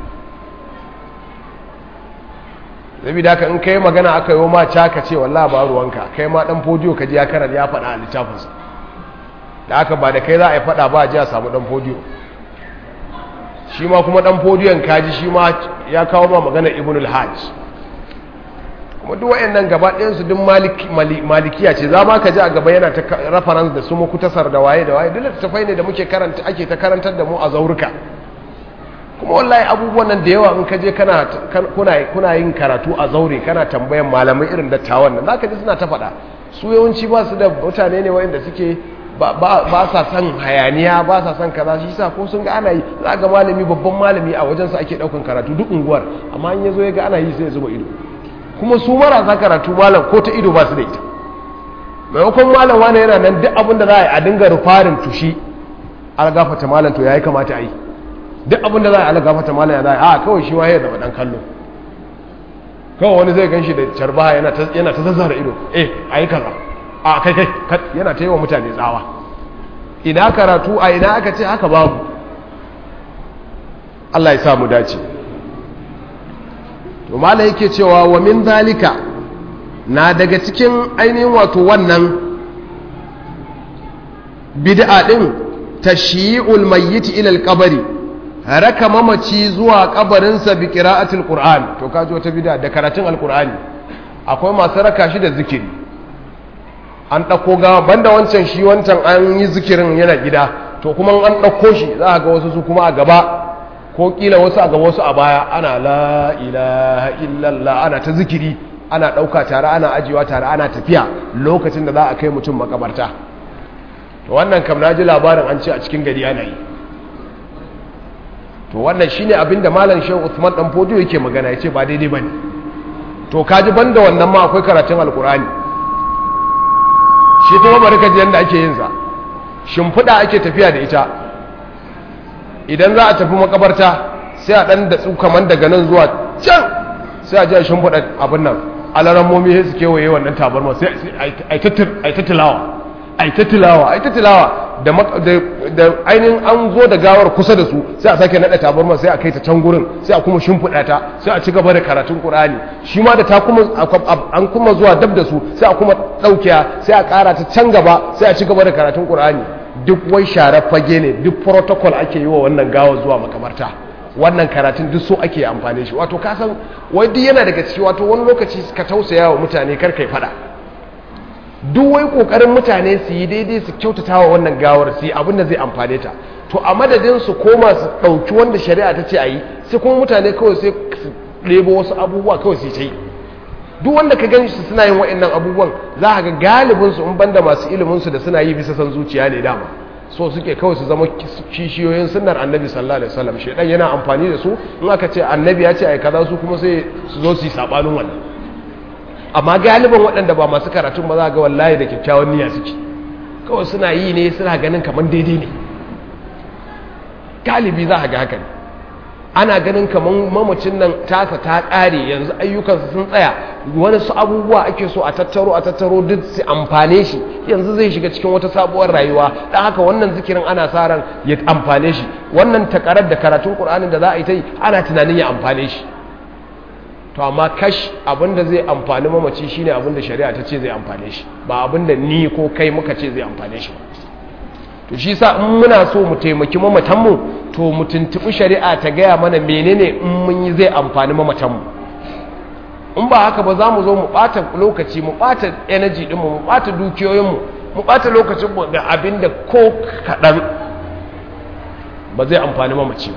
zabi da ka in kai magana aka yi ma ca ce wallahi ba ruwanka kai ma dan Fodiyo ka ji ya karanta ya faɗa a littafinsa da aka ba da kai za a yi fada ba a ji a samu dan fodiyo shi ma kuma dan fodiyon kaji shi ma ya kawo ma magana ibnul hajj kuma duk wayannan gaba ɗayan su duk malikiya ce za ma ka ji a gaba yana ta reference da su mukutasar da waye da waye duk littafai ne da muke karanta ake ta karantar da mu a zaurika kuma wallahi abubuwan nan da yawa in ka je kana kuna kuna yin karatu a zaure kana tambayan malamai irin dattawan nan zaka ji suna ta faɗa su yawanci ba su da mutane ne wayanda suke ba sa son hayaniya ba sa son kaza shi sa ko sun ga ana yi za ga malami babban malami a wajensa ake daukan karatu duk unguwar amma in yazo ya ga ana yi sai ya zuba ido kuma su marasa karatu malam ko ta ido ba su da ita maimakon malam wani yana nan duk abin da za a yi a dinga rufarin tushi algafata malam to yayi kamata a yi duk abin da za a yi algafata malam ya za a yi a kawai shi ma ya zama dan kallo kawai wani zai gan shi da carbaha yana ta yana ta zazzara ido eh ayi kaza a kai kai yana ta yi wa mutane tsawa ina karatu a ina aka ce haka babu Allah ya samu dace to mala yake cewa wa min zalika na daga cikin ainihin wato wannan bid'a din tashyi'ul mayyit ila al-qabri raka mamaci zuwa kabarinsa bi qira'atil qur'an to kaji wata bid'a da karatun al-qur'ani akwai masu raka shi da zikiri an ɗauko gawa banda wancan shi wancan an yi zikirin yana gida to kuma an ɗauko shi za a ga wasu su kuma a gaba ko ƙila wasu a gaba wasu a baya ana la ilaha illallah ana ta zikiri ana ɗauka tare ana ajiyewa tare ana tafiya lokacin da za a kai mutum makabarta to wannan kam na ji labarin an ce a cikin gari ana yi to wannan shine abin da malam shehu Usman dan Fodiyo yake magana yace ba daidai bane to kaji banda wannan ma akwai karatun alkur'ani shi kuma bari ka ji yanda ake yin sa shimfiɗa ake tafiya da ita idan za a tafi makabarta sai a ɗan da tsu kaman daga nan zuwa can sai a ji a shimfiɗa abin nan alaran momi sai su kewaye wannan tabarma sai a yi ta tilawa a yi ta tilawa a yi ta tilawa da ainihin an zo da gawar kusa da su sai a sake naɗa tabarma sai a kai ta can gurin sai a kuma shimfiɗa ta sai a ci gaba da karatun ƙur'ani shi ma da ta kuma an kuma zuwa dab da su sai a kuma ɗaukiya sai a ƙara ta can gaba sai a ci gaba da karatun ƙur'ani duk wai share fage ne duk protocol ake yi wa wannan gawar zuwa makamarta wannan karatun duk so ake amfane shi. Wato ka san wai duk yana daga ciki, wato wani lokaci ka tausaya wa mutane kar kai fada, duk wai kokarin mutane su yi daidai su kyautata wa wannan gawar su yi abin da zai amfane ta, to a madadin su koma su ɗauki wanda shari'a ta ce a yi, sai kuma mutane kawai sai su ɗebo wasu abubuwa kawai su ta yi. Duk wanda ka gani su suna yin wa'annan abubuwan za ka ga galibinsu in banda masu iliminsu da suna yi bisa san zuciya ne dama, so suke kawai su zama kishiyoyin sunnar annabi sallallahu alaihi wasallam. Shedan yana amfani da su, in aka ce annabi ya ce ai kaza su kuma sai su zo su yi sabanin wannan. Amma galibin waɗanda ba masu karatun ba za ga wallahi da kyakkyawan niyya suke, kawai suna yi ne suna ganin kamar daidai ne. Galibi za a ga haka ne, ana ganin kamar mamacin nan tasa ta ƙare yanzu ayyukansa sun tsaya, wani su abubuwa ake so a tattaro a tattaro duk su amfane shi, yanzu zai shiga cikin wata sabuwar rayuwa, don haka wannan zikirin ana sa ran ya amfane shi, wannan takarar da karatun Qur'anin da za a yi ta yi ana tunanin ya amfane shi. To amma kash abinda zai amfani mamaci shine abinda shari'a ta ce zai amfane shi, ba abinda ni ko kai muka ce zai amfane shi. To shi sa in muna so mu taimaki mamatanmu, to mu tuntuɓi shari'a ta gaya mana menene in mun yi zai amfani mamatanmu. In ba haka ba za mu zo mu ɓata lokaci, mu ɓata energy ɗinmu, mu ɓata dukiyoyinmu, mu ɓata lokacinmu da abinda ko kaɗan ba zai amfani mamaci ba.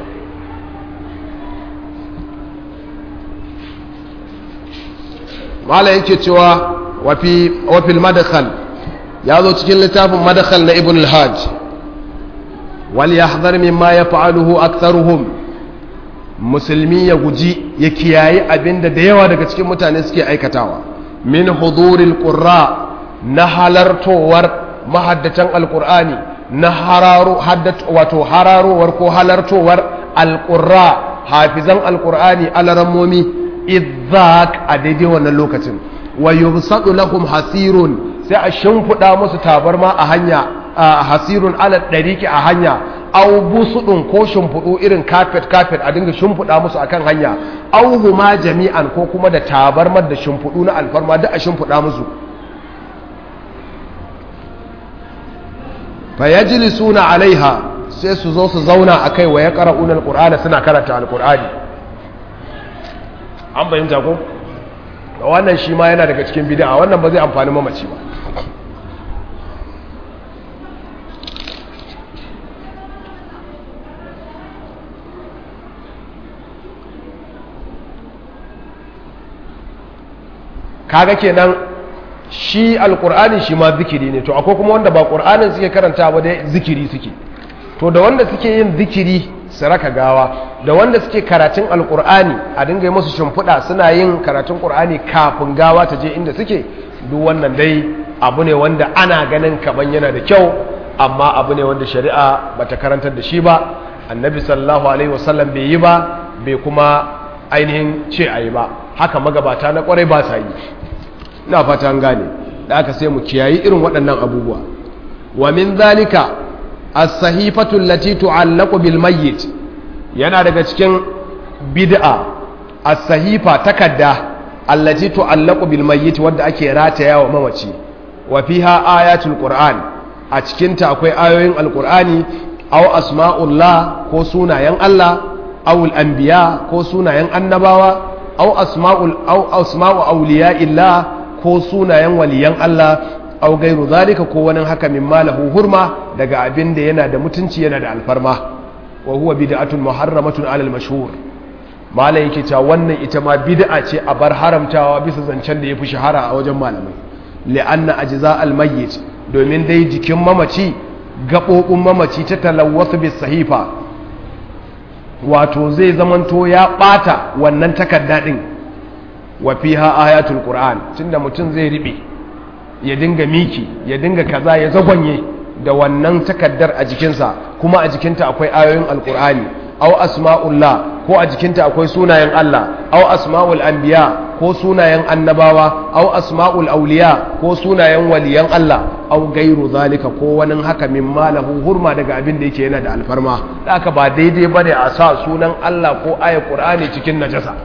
Mala yake cewa wafil madakhal, ya zo cikin littafin madakhal na ibn al-hajj, wal yahdhar mimma yaf'aluhu aktharuhum, musulmi ya guji ya kiyaye abinda da yawa daga cikin mutane suke aikatawa, min huduril qurra, na halartowar mahaddatan alqur'ani, na hararo haddat wato hararowar ko halartowar alqurra, hafizan alqur'ani alarammomi, idzak a daidai wannan lokacin, wa yubsadu lahum hasirun, sai a shimfiɗa musu tabarma a hanya, hasirun ala ɗariki a hanya, au busudun ko shimfiɗu irin kafet kafet a dinga shimfiɗa musu akan hanya, au huma jami'an ko kuma da tabarmar da shimfiɗu na alfarma da a shimfiɗa musu. fa yajlisuna alaiha, sai su zo su zauna akai, wa yaqra'una alqur'ana, suna karanta alqur'ani. An bayyanta ko wannan shi ma yana daga cikin bid'a, wannan ba zai amfani mamaci ba. Kaga kenan shi alqur'ani shi ma zikiri ne, to akwai kuma wanda ba qur'anin suke karanta ba dai zikiri suke. To da wanda suke yin zikiri su raka gawa, da wanda suke karatun alkur'ani a dinga yi musu shimfiɗa suna yin karatun ƙur'ani kafin gawa ta je inda suke, duk wannan dai abu ne wanda ana ganin kaman yana da kyau, amma abu ne wanda shari'a bata karantar da shi ba, annabi sallallahu alaihi wasallam bai yi ba, bai kuma ainihin ce a yi ba, haka magabata na ƙwarai ba sa yi. ina fata an gane, da aka sai mu kiyayi irin waɗannan abubuwa. Wa min zalika as-sahifatu allati tu'allaqu bil mayyit, yana daga cikin bid'a as-sahifa, takadda allati tu'allaqu bil mayyit, wanda ake rataya wa mamaci. Wa fiha ayatul qur'an, a cikin ta akwai ayoyin alqur'ani, aw asma'ullah ko sunayen Allah, aw al-anbiya ko sunayen annabawa, aw asma'ul aw asma'u awliya'illah ko sunayen waliyan Allah, aw gairu zalika ko wani haka min malahu hurma, daga abin da yana da mutunci yana da alfarma. Wa huwa bid'atun muharramatun alal mashhur, malai yake cewa wannan ita ma bid'a ce a bar haramtawa bisa zancen da yafi shahara a wajen malamai. Li'anna ajza al mayyit, domin dai jikin mamaci, gabobin mamaci ta talawwasu bis sahifa, wato zai zamanto ya bata wannan takarda din. Wa fiha ayatul qur'an, tunda mutum zai ribe ya dinga miki ya dinga kaza ya zagonye da wannan takaddar a jikinsa, kuma a jikinta akwai ayoyin alqur'ani, aw asma'ullah ko a jikinta akwai sunayen Allah, aw asma'ul anbiya ko sunayen annabawa, aw asma'ul awliya ko sunayen waliyan Allah, aw gairu zalika ko wani haka min malahu hurma, daga abin da yake yana da alfarma. Da aka ba daidai bane a sa sunan Allah ko ayat qur'ani cikin najasa,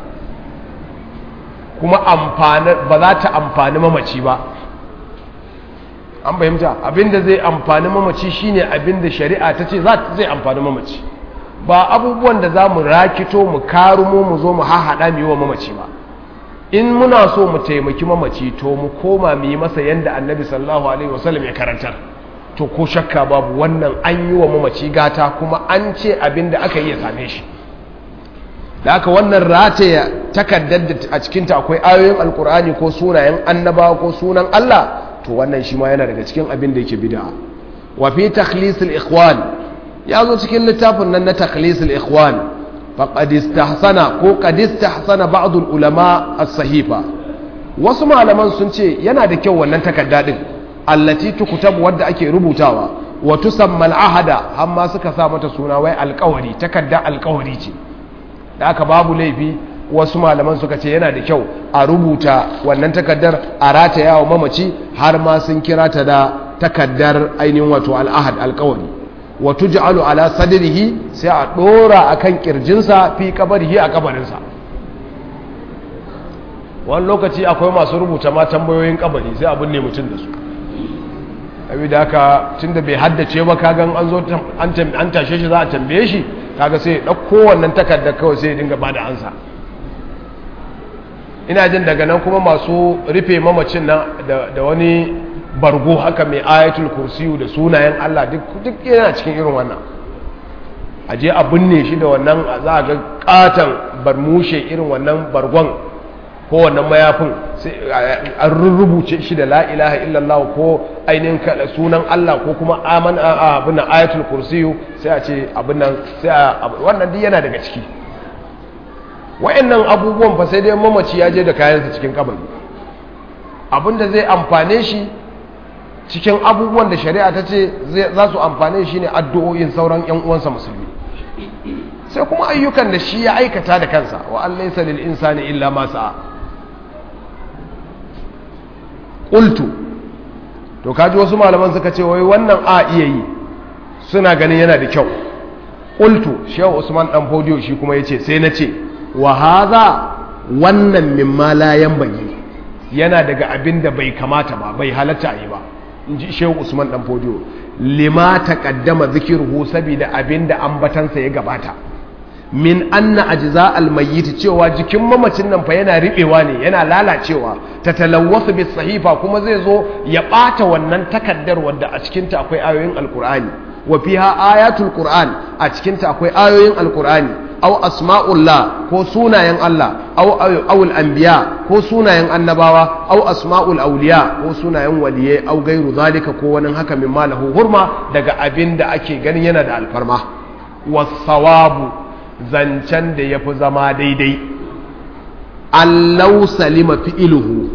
kuma amfani ba za ta amfani mamaci ba. An fahimta, abinda zai amfani mamaci shine abinda shari'a ta ce zai amfani mamaci. ba abubuwan da za mu rakito mu karumo mu zo mu hahaɗa mu yi wa mamaci ba. In muna so mu taimaki mamaci to mu koma mu yi masa yadda annabi sallallahu alaihi wasallam ya karantar, to ko shakka babu wannan an yi wa mamaci gata kuma an ce abin da aka yi ya same shi. Da aka wannan rataya takaddar da a cikinta akwai ayoyin alkur'ani ko sunayen annabawa ko sunan Allah, to wannan shi ma yana daga cikin abin da yake bid'a. Wa fi takhlisil ikhwan, ya zo cikin littafin nan na takhlisil ikhwan, faqad istahsana ko qad istahsana ba'd ulama as-sahifa, wasu malaman sun ce yana da kyau wannan takadda din allati tukutabu wadda ake rubutawa, wa tusamma al-ahada, amma suka sa mata suna wai alƙawari, takadda alƙawari ce. Da aka babu laifi, wasu malaman suka ce yana da kyau a rubuta wannan takaddar a rataya wa mamaci, har ma sun kira ta da takaddar ainihin wato al'ahad alƙawari. Wa tuj'alu ala sadrihi, sai a dora akan kirjinsa fi kabarihi a kabarinsa. Wani lokaci akwai masu rubuta ma tambayoyin kabari sai abin ne mutum da su. Abi da haka tunda bai haddace ba kagan an zo an tashe shi za a tambaye shi, kaga sai ya ɗauko wannan takardar kawai sai ya dinga ba da ansa. Ina jin daga nan kuma masu rufe mamacin nan da wani bargo haka mai ayatul kursiyu da sunayen Allah duk yana cikin irin wannan. A je a binne shi da wannan, za a ga katon barmushe irin wannan bargon ko wannan mayafin, sai an rubuce shi da la ilaha illallah ko ainihin sunan Allah ko kuma aman abin ayatul kursiyu, sai a ce abin nan, sai a wannan duk yana daga ciki. Wa'annan abubuwan fa sai dai mamaci ya je da kayansa cikin kabari. Abin da zai amfane shi cikin abubuwan da shari'a ta ce za su amfane shi ne addu'o'in sauran ‘yan uwansa musulmi, sai kuma ayyukan da shi ya aikata da kansa, wa an laisa lil insani illa ma sa'a. Qultu, to kaji wasu malaman suka ce wai wannan a iya yi, suna ganin yana da kyau. Qultu, Shehu Usman dan Fodiyo shi kuma yace, sai na ce wa hadha, wannan mimma la yanbaghi, yana daga abin da bai kamata ba, bai halatta yi ba, inji Shehu Usman dan Fodiyo, lima taqaddama zikruhu, saboda abin da ambatansa ya gabata, min anna ajza almayyit, cewa jikin mamacin nan fa yana ribewa ne, yana lalacewa, ta talawwasu bis sahifa, kuma zai zo ya bata wannan takaddar wadda a cikin ta akwai ayoyin alqur'ani, wa fiha ayatul qur'an, a cikin ta akwai ayoyin alqur'ani, aw asma'ullah, ko sunayen Allah, aw awul anbiya, ko sunayen annabawa, aw asma'ul awliya, ko sunayen waliyai, aw gairu zalika, ko wani haka min malahu hurma, daga abin da ake ganin yana da alfarma. Was-sawabu, zancen da ya fi zama daidai, allau salima fi'iluhu,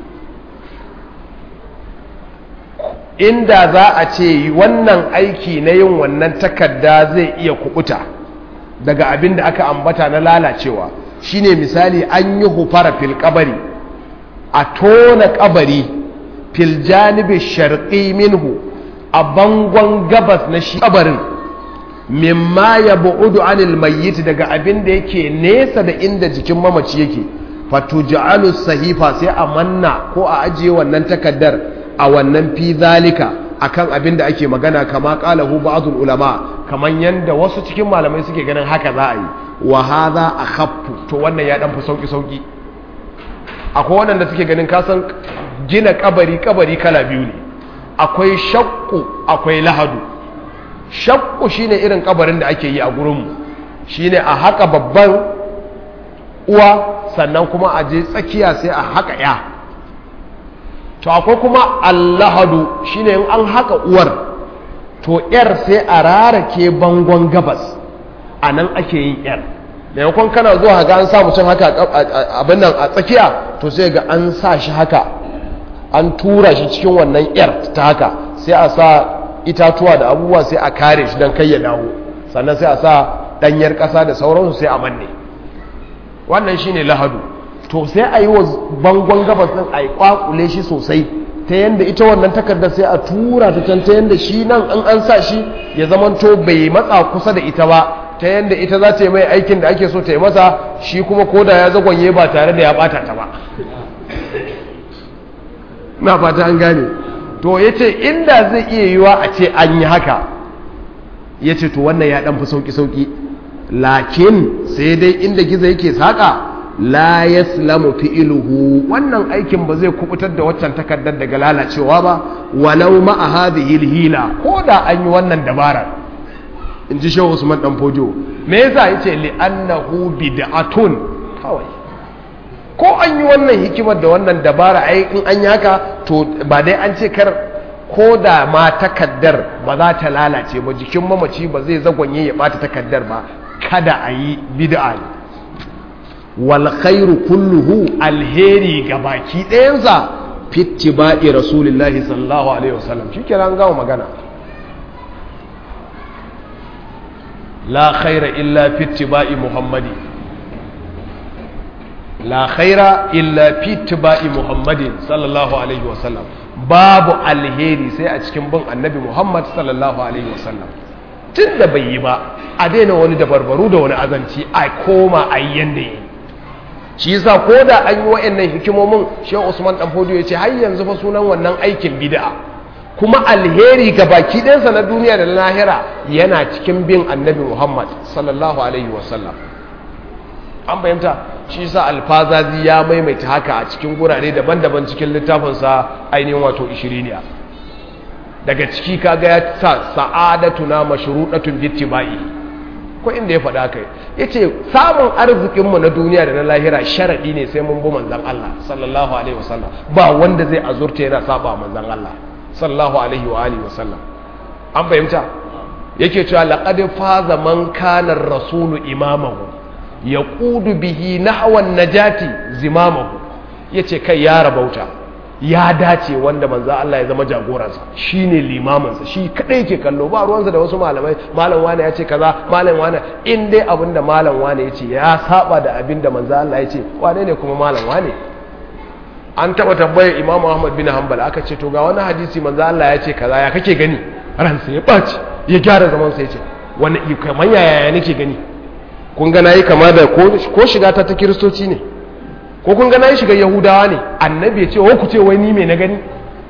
inda za a ce wannan aiki na yin wannan takarda zai iya kubuta daga abin da aka ambata na lalacewa, shine misali an yi hufara fil kabari, a tona kabari fil janibi sharqi minhu, a bangon gabas na shi kabarin, mimma ya bu'udu anil mayyit, daga abin da yake nesa da inda jikin mamaci yake, fatuj'alu sahifa, sai a manna ko a ajiye wannan takaddar a wannan fi zalika, akan abin da ake magana, kama qalahu ba'dul ulama, kaman yanda wasu cikin malamai suke ganin haka za a yi. Wa hadha akhaffu, to wannan ya dan fi sauki sauki. Akwai wanda suke ganin kasan gina kabari kabari kala biyu ne, akwai shaqqu akwai lahadu. Shakku shine irin kabarin da ake yi a gurinmu, shine a haka babban uwa, sannan kuma a je tsakiya sai a haka ya. To akwai kuma allahadu, shine in an haka uwar, to yar sai a rarake bangon gabas, a nan ake yin yar. Maimakon kana zuwa ga an sa mutum haka abin nan a tsakiya, to sai ga an sa shi haka, an tura shi cikin wannan yar ta haka, sai a sa itatuwa da abubuwa sai a kare shi don kai ya dawo, sannan sai a sa ɗanyar ƙasa da sauransu sai a manne. Wannan shi ne lahadu. To sai a yi wa bangon gabas ɗin a yi ƙwaƙule shi sosai, ta yadda ita wannan takardar sai a tura ta can, ta yadda shi nan an an sa shi ya zamanto bai matsa kusa da ita ba, ta yadda ita za ta yi mai aikin da ake so ta yi masa, shi kuma koda ya zagonye ba tare da ya ɓata ta ba. Na fata an gane. To ya ce inda zai iya yiwa a ce an yi haka, ya ce to wannan ya ɗan fi sauƙi-sauƙi, lakin sai dai inda gizo yake saka la yaslamu fi'luhu wannan aikin ba zai kubutar da waccan takaddar daga lalacewa ba walau ma hadhihi alhila ko da an yi wannan dabarar inji Shehu Usman dan Fojo me yasa yace li annahu bid'atun kawai ko an yi wannan hikimar da wannan dabara ai in an yi haka to ba dai an ce kar ko da ma takaddar ba za ta lalace ba jikin mamaci ba zai zagwanye ya bata takaddar ba kada a yi bid'a ne wal khairu kulluhu alheri gabaki ɗayansa fittiba'i rasulillahi sallallahu alaihi wasallam shikenan gawo magana la khaira illa fittiba'i muhammadi la khaira illa fittiba'i muhammadin sallallahu alaihi wasallam babu alheri sai a cikin bin annabi muhammad sallallahu alaihi wasallam tun da bai yi ba a daina wani dabarbaru da wani azanci a koma a yi yanda yi shi yasa ko da an yi wa'annan hikimomin Shehu Usman dan Fodio ya ce har yanzu fa sunan wannan aikin bid'a kuma alheri ga baki ɗansa na duniya da lahira yana cikin bin annabi Muhammad sallallahu alaihi wasallam an bayyanta shi yasa alfazazi ya maimaita haka a cikin gurare daban-daban cikin littafinsa ainihin wato ishiriniya daga ciki kaga ya sa sa'adatuna mashrudatun bittibai ko inda ya faɗa kai yace samun arzikin mu na duniya da na lahira sharadi ne sai mun bi manzon Allah sallallahu alaihi wasallam ba wanda zai azurta yana saba manzon Allah sallallahu alaihi wa alihi wasallam an fahimta yake cewa laqad faza man kana ar-rasulu imamahu yaqudu bihi nahwa an-najati zimamahu yace kai ya rabauta ya dace wanda manzo Allah ya zama jagoransa shine limaminsa shi kadai yake kallo ba ruwansa da wasu malamai malam wani ya ce kaza malam wani in dai abinda malam wani ya ce ya saba da abinda manzo Allah ya ce wane ne kuma malam wani an taba tambayar Imam Ahmad bin Hanbal aka ce to ga wani hadisi manzo Allah ya ce kaza ya kake gani ransa ya baci ya gyara zaman sa ya ce wani kaman yaya nake gani kun ga nayi kama da ko shiga ta ta kiristoci ne ko kun ga nayi shiga yahudawa ne annabi ya ce wa ku ce wai ni me na gani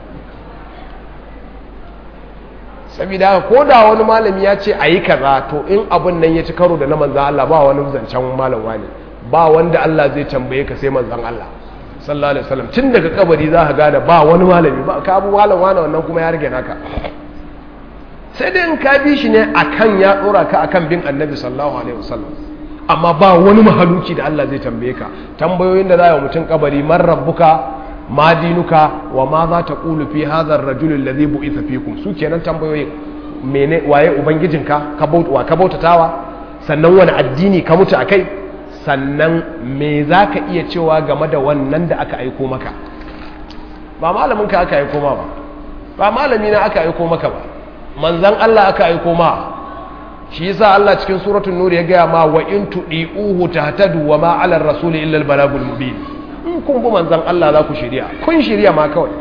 saboda ko da wani malami ya ce ayi kaza to in abun nan ya ci karo da na manzon Allah ba wani zancen malam wani ba wanda Allah zai tambaye ka sai manzon Allah sallallahu alaihi wasallam tun daga kabari za ka gane ba wani malami ba ka abu malam wani wannan kuma ya rage naka sai dai in ka bi shi ne akan ya dora ka akan bin annabi sallallahu alaihi wasallam amma ba wani mahaluki da Allah zai tambaye ka tambayoyin da za a mutum kabari man rabbuka ma dinuka wa ma za ta qulu fi hadha ar-rajul alladhi bu'itha fikum su kenan tambayoyin mene waye ubangijinka ka bauta ka bautatawa sannan wani addini ka mutu akai sannan me zaka iya cewa game da wannan da aka aiko maka ba malamin ka aka aiko ma ba ba malami na aka aiko maka ba manzon Allah aka aiko ma shi yasa Allah cikin suratul nur ya gaya ma wa in tudiuhu tahtadu wa ma 'ala ar-rasuli illa al-balagul mubin in kun bi manzon Allah za ku shiriya kun shiriya ma kawai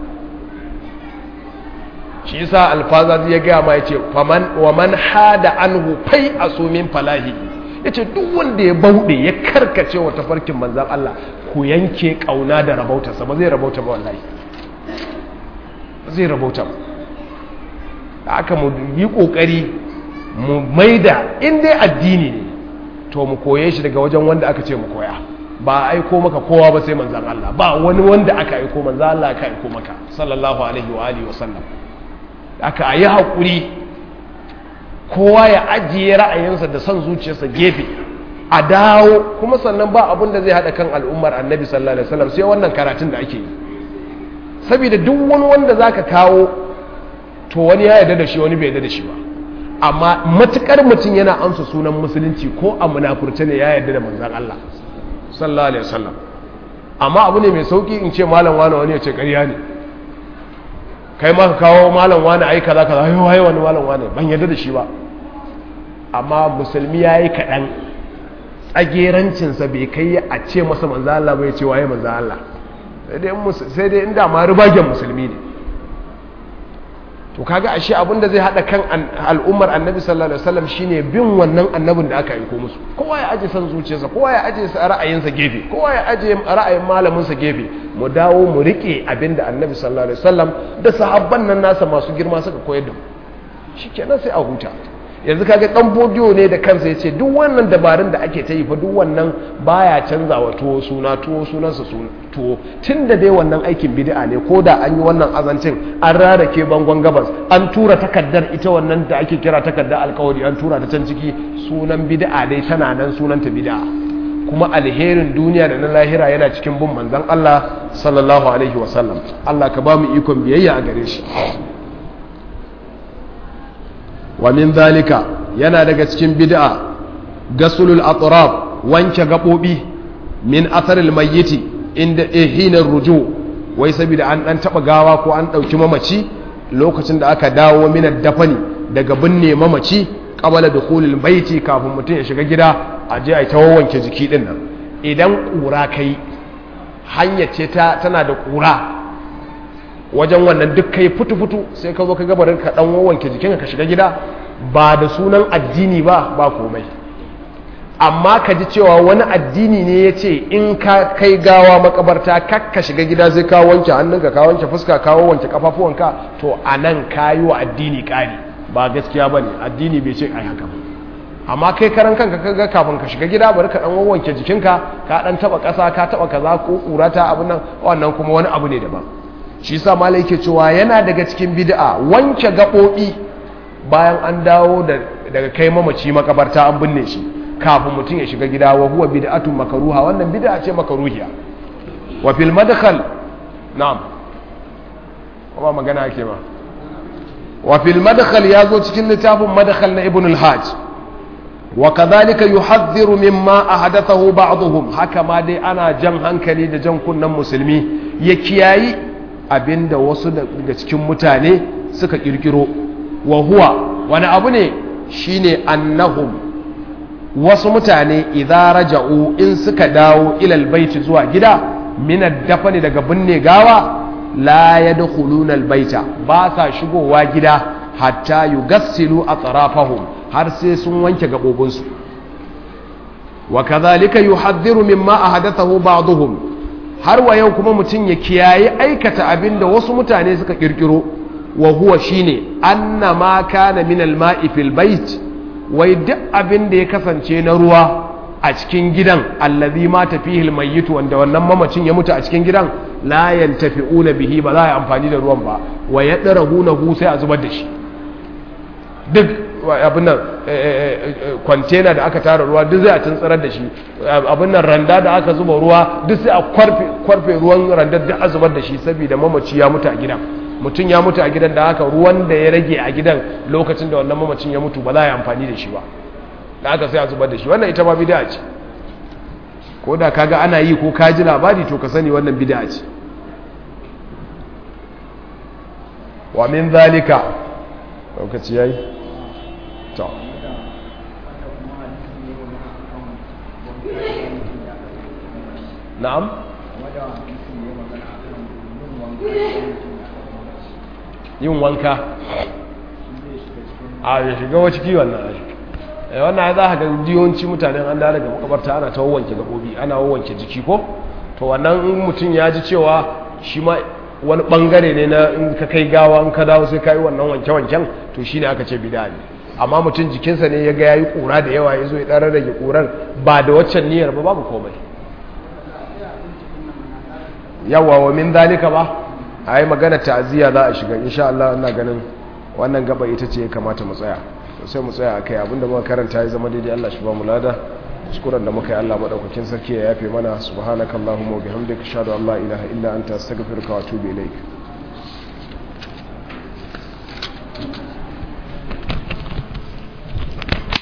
shi yasa alfazazi ya gaya ma yace faman wa man hada anhu fai asumin falahi yace duk wanda ya bauɗe ya karkace wa tafarkin manzon Allah ku yanke kauna da rabautarsa ba zai rabauta ba wallahi ba zai rabauta ba aka mu yi kokari mu maida in dai addini ne to mu koye shi daga wajen wanda aka ce mu koya ba aiko maka kowa ba sai manzan Allah ba wani wanda aka aiko manzan Allah aka aiko maka sallallahu alaihi wa alihi wasallam aka ayi hakuri kowa ya ajiye ra'ayinsa da son zuciyarsa gefe a dawo kuma sannan ba abin da zai hada kan al'ummar annabi sallallahu alaihi wasallam sai wannan karatun da ake yi saboda duk wani wanda zaka kawo to wani ya yarda da shi wani bai yarda da shi ba amma matukar mutum yana amsa sunan musulunci ko a munafurce ne ya yarda da manzon Allah sallallahu alaihi wasallam amma abu ne mai sauki in ce malam wani wani ya ce ƙarya ne kai ma ka kawo malam wani ai kaza kaza ai wai wani malam wani ban yarda da shi ba amma musulmi yayi kadan tsagerancin sa bai kai a ce masa manzon Allah bai ce waye manzon Allah sai dai sai dai inda ma rubagen musulmi ne to kaga ashe abinda zai hada kan al'ummar annabi sallallahu alaihi wasallam shine bin wannan annabin da aka aiko musu kowa ya aje san zuciyarsa kowa ya aje ra'ayinsa gefe kowa ya aje ra'ayin malamin sa gefe mu dawo mu rike abinda annabi sallallahu alaihi wasallam da sahabban nan nasa masu girma suka koyar da mu shikenan sai a huta yanzu kaga dan bodiyo ne da kansa yace duk wannan dabarun da ake ta yi fa duk wannan baya canzawa tuwo suna tuwo sunansa tuwo tunda dai wannan aikin bid'a ne ko da an yi wannan azancin an rarake bangon gabas an tura takaddar ita wannan da ake kira takaddar alkawari an tura ta can ciki sunan bid'a dai tana nan sunanta bid'a kuma alherin duniya da na lahira yana cikin bin manzon Allah sallallahu alaihi wasallam Allah ka ba mu ikon biyayya a gare shi wa min zalika yana daga cikin bid'a gasulul atraf wanke gabobi min atharil mayyiti inda ihinar ruju wai saboda an dan taba gawa ko an dauki mamaci lokacin da aka dawo min dafani daga binne mamaci qabala dukhulil baiti kafin mutun ya shiga gida a je ai ta wanke jiki din nan idan kura kai hanya ce ta tana da kura wajen wannan duk kai futu-futu sai ka zo ka gabarin ka dan wanke jikinka ka shiga gida ba da sunan addini ba ba komai amma ka ji cewa wani addini ne ya ce in ka kai gawa makabarta kakka shiga gida zai ka wanke hannunka ka wanke fuska ka wanke kafafuwanka to a nan ka yi wa addini ƙari ba gaskiya ba ne addini bai ce ai haka ba amma kai karan kanka kaga kafin ka shiga gida bari ka dan wanke jikinka ka dan taba ƙasa ka taba kaza ko ƙura ta abin nan wannan kuma wani abu ne daban shi sa malai yake cewa yana daga cikin bid'a wanke gaɓoɓi bayan an dawo daga kai mamaci makabarta an binne shi kafin mutum ya shiga gida wa huwa bid'atun makaruha wannan bid'a ce makaruhiya wa fil madkhal na'am kuma magana ake ma wa fil madkhal yazo cikin littafin madkhal na ibn al-hajj wa kadhalika yuhadhdhiru mimma ahdathahu ba'dhum haka ma dai ana jan hankali da jan kunnan musulmi ya kiyayi abinda wasu daga cikin mutane suka kirkiro wa huwa wani abu ne shine annahum wasu mutane idza raja'u in suka dawo ila albayti zuwa gida min ad-dafani daga binne gawa la yadkhuluna albayta ba sa shigowa gida hatta yugassilu atrafahum har sai sun wanke gabobinsu wa kadhalika yuhadhdhiru mimma ahdathahu ba'dhum har wa yau kuma mutum ya kiyaye aikata abin da wasu mutane suka kirkiro wa huwa shine anna ma kana min al-ma'i fil bait wai duk abin da ya kasance na ruwa a cikin gidan allazi ma tafihi al-mayyit wanda wannan mamacin ya mutu a cikin gidan la yantafi'una bihi ba za a yi amfani da ruwan ba wa yadrahunahu sai a zubar da shi duk abin nan kwantena da aka tara ruwa duk zai a tsintsirar da shi abin nan randa da aka zuba ruwa duk sai a kwarfe ruwan randar da a zubar da shi saboda mamaci ya mutu a gidan mutum ya mutu a gidan da haka ruwan da ya rage a gidan lokacin da wannan mamacin ya mutu ba za a yi amfani da shi ba da aka sai a zubar da shi wannan ita ma bid'a ce ko da kaga ana yi ko ka ji labari to ka sani wannan bid'a ce wa min zalika lokaci yayi to na'am yin wanka a ya shiga wa ciki wannan wannan za ka ga yawanci mutanen an daga makabarta ana ta wanke gabobi ana wanke jiki ko to wannan in mutum ya ji cewa shi ma wani bangare ne na in ka kai gawa in ka dawo sai ka yi wannan wanke-wanken to shi ne aka ce bida ne amma mutum jikinsa ne ya ga ya yi ƙura da yawa ya zo ya ɗarar rage ƙurar ba da waccan niyyar ba babu komai yawa wa min zalika ba a yi magana ta'aziyya za a shiga insha Allah ina ganin wannan gaba ita ce ya kamata mu tsaya sai mu tsaya akai abinda muka karanta ya zama daidai Allah shi ba mu lada kuskuren da muka yi Allah madaukakin sarki ya yafe mana subhanakallahumma wa bihamdika ashhadu an la ilaha illa anta astaghfiruka wa atubu ilaik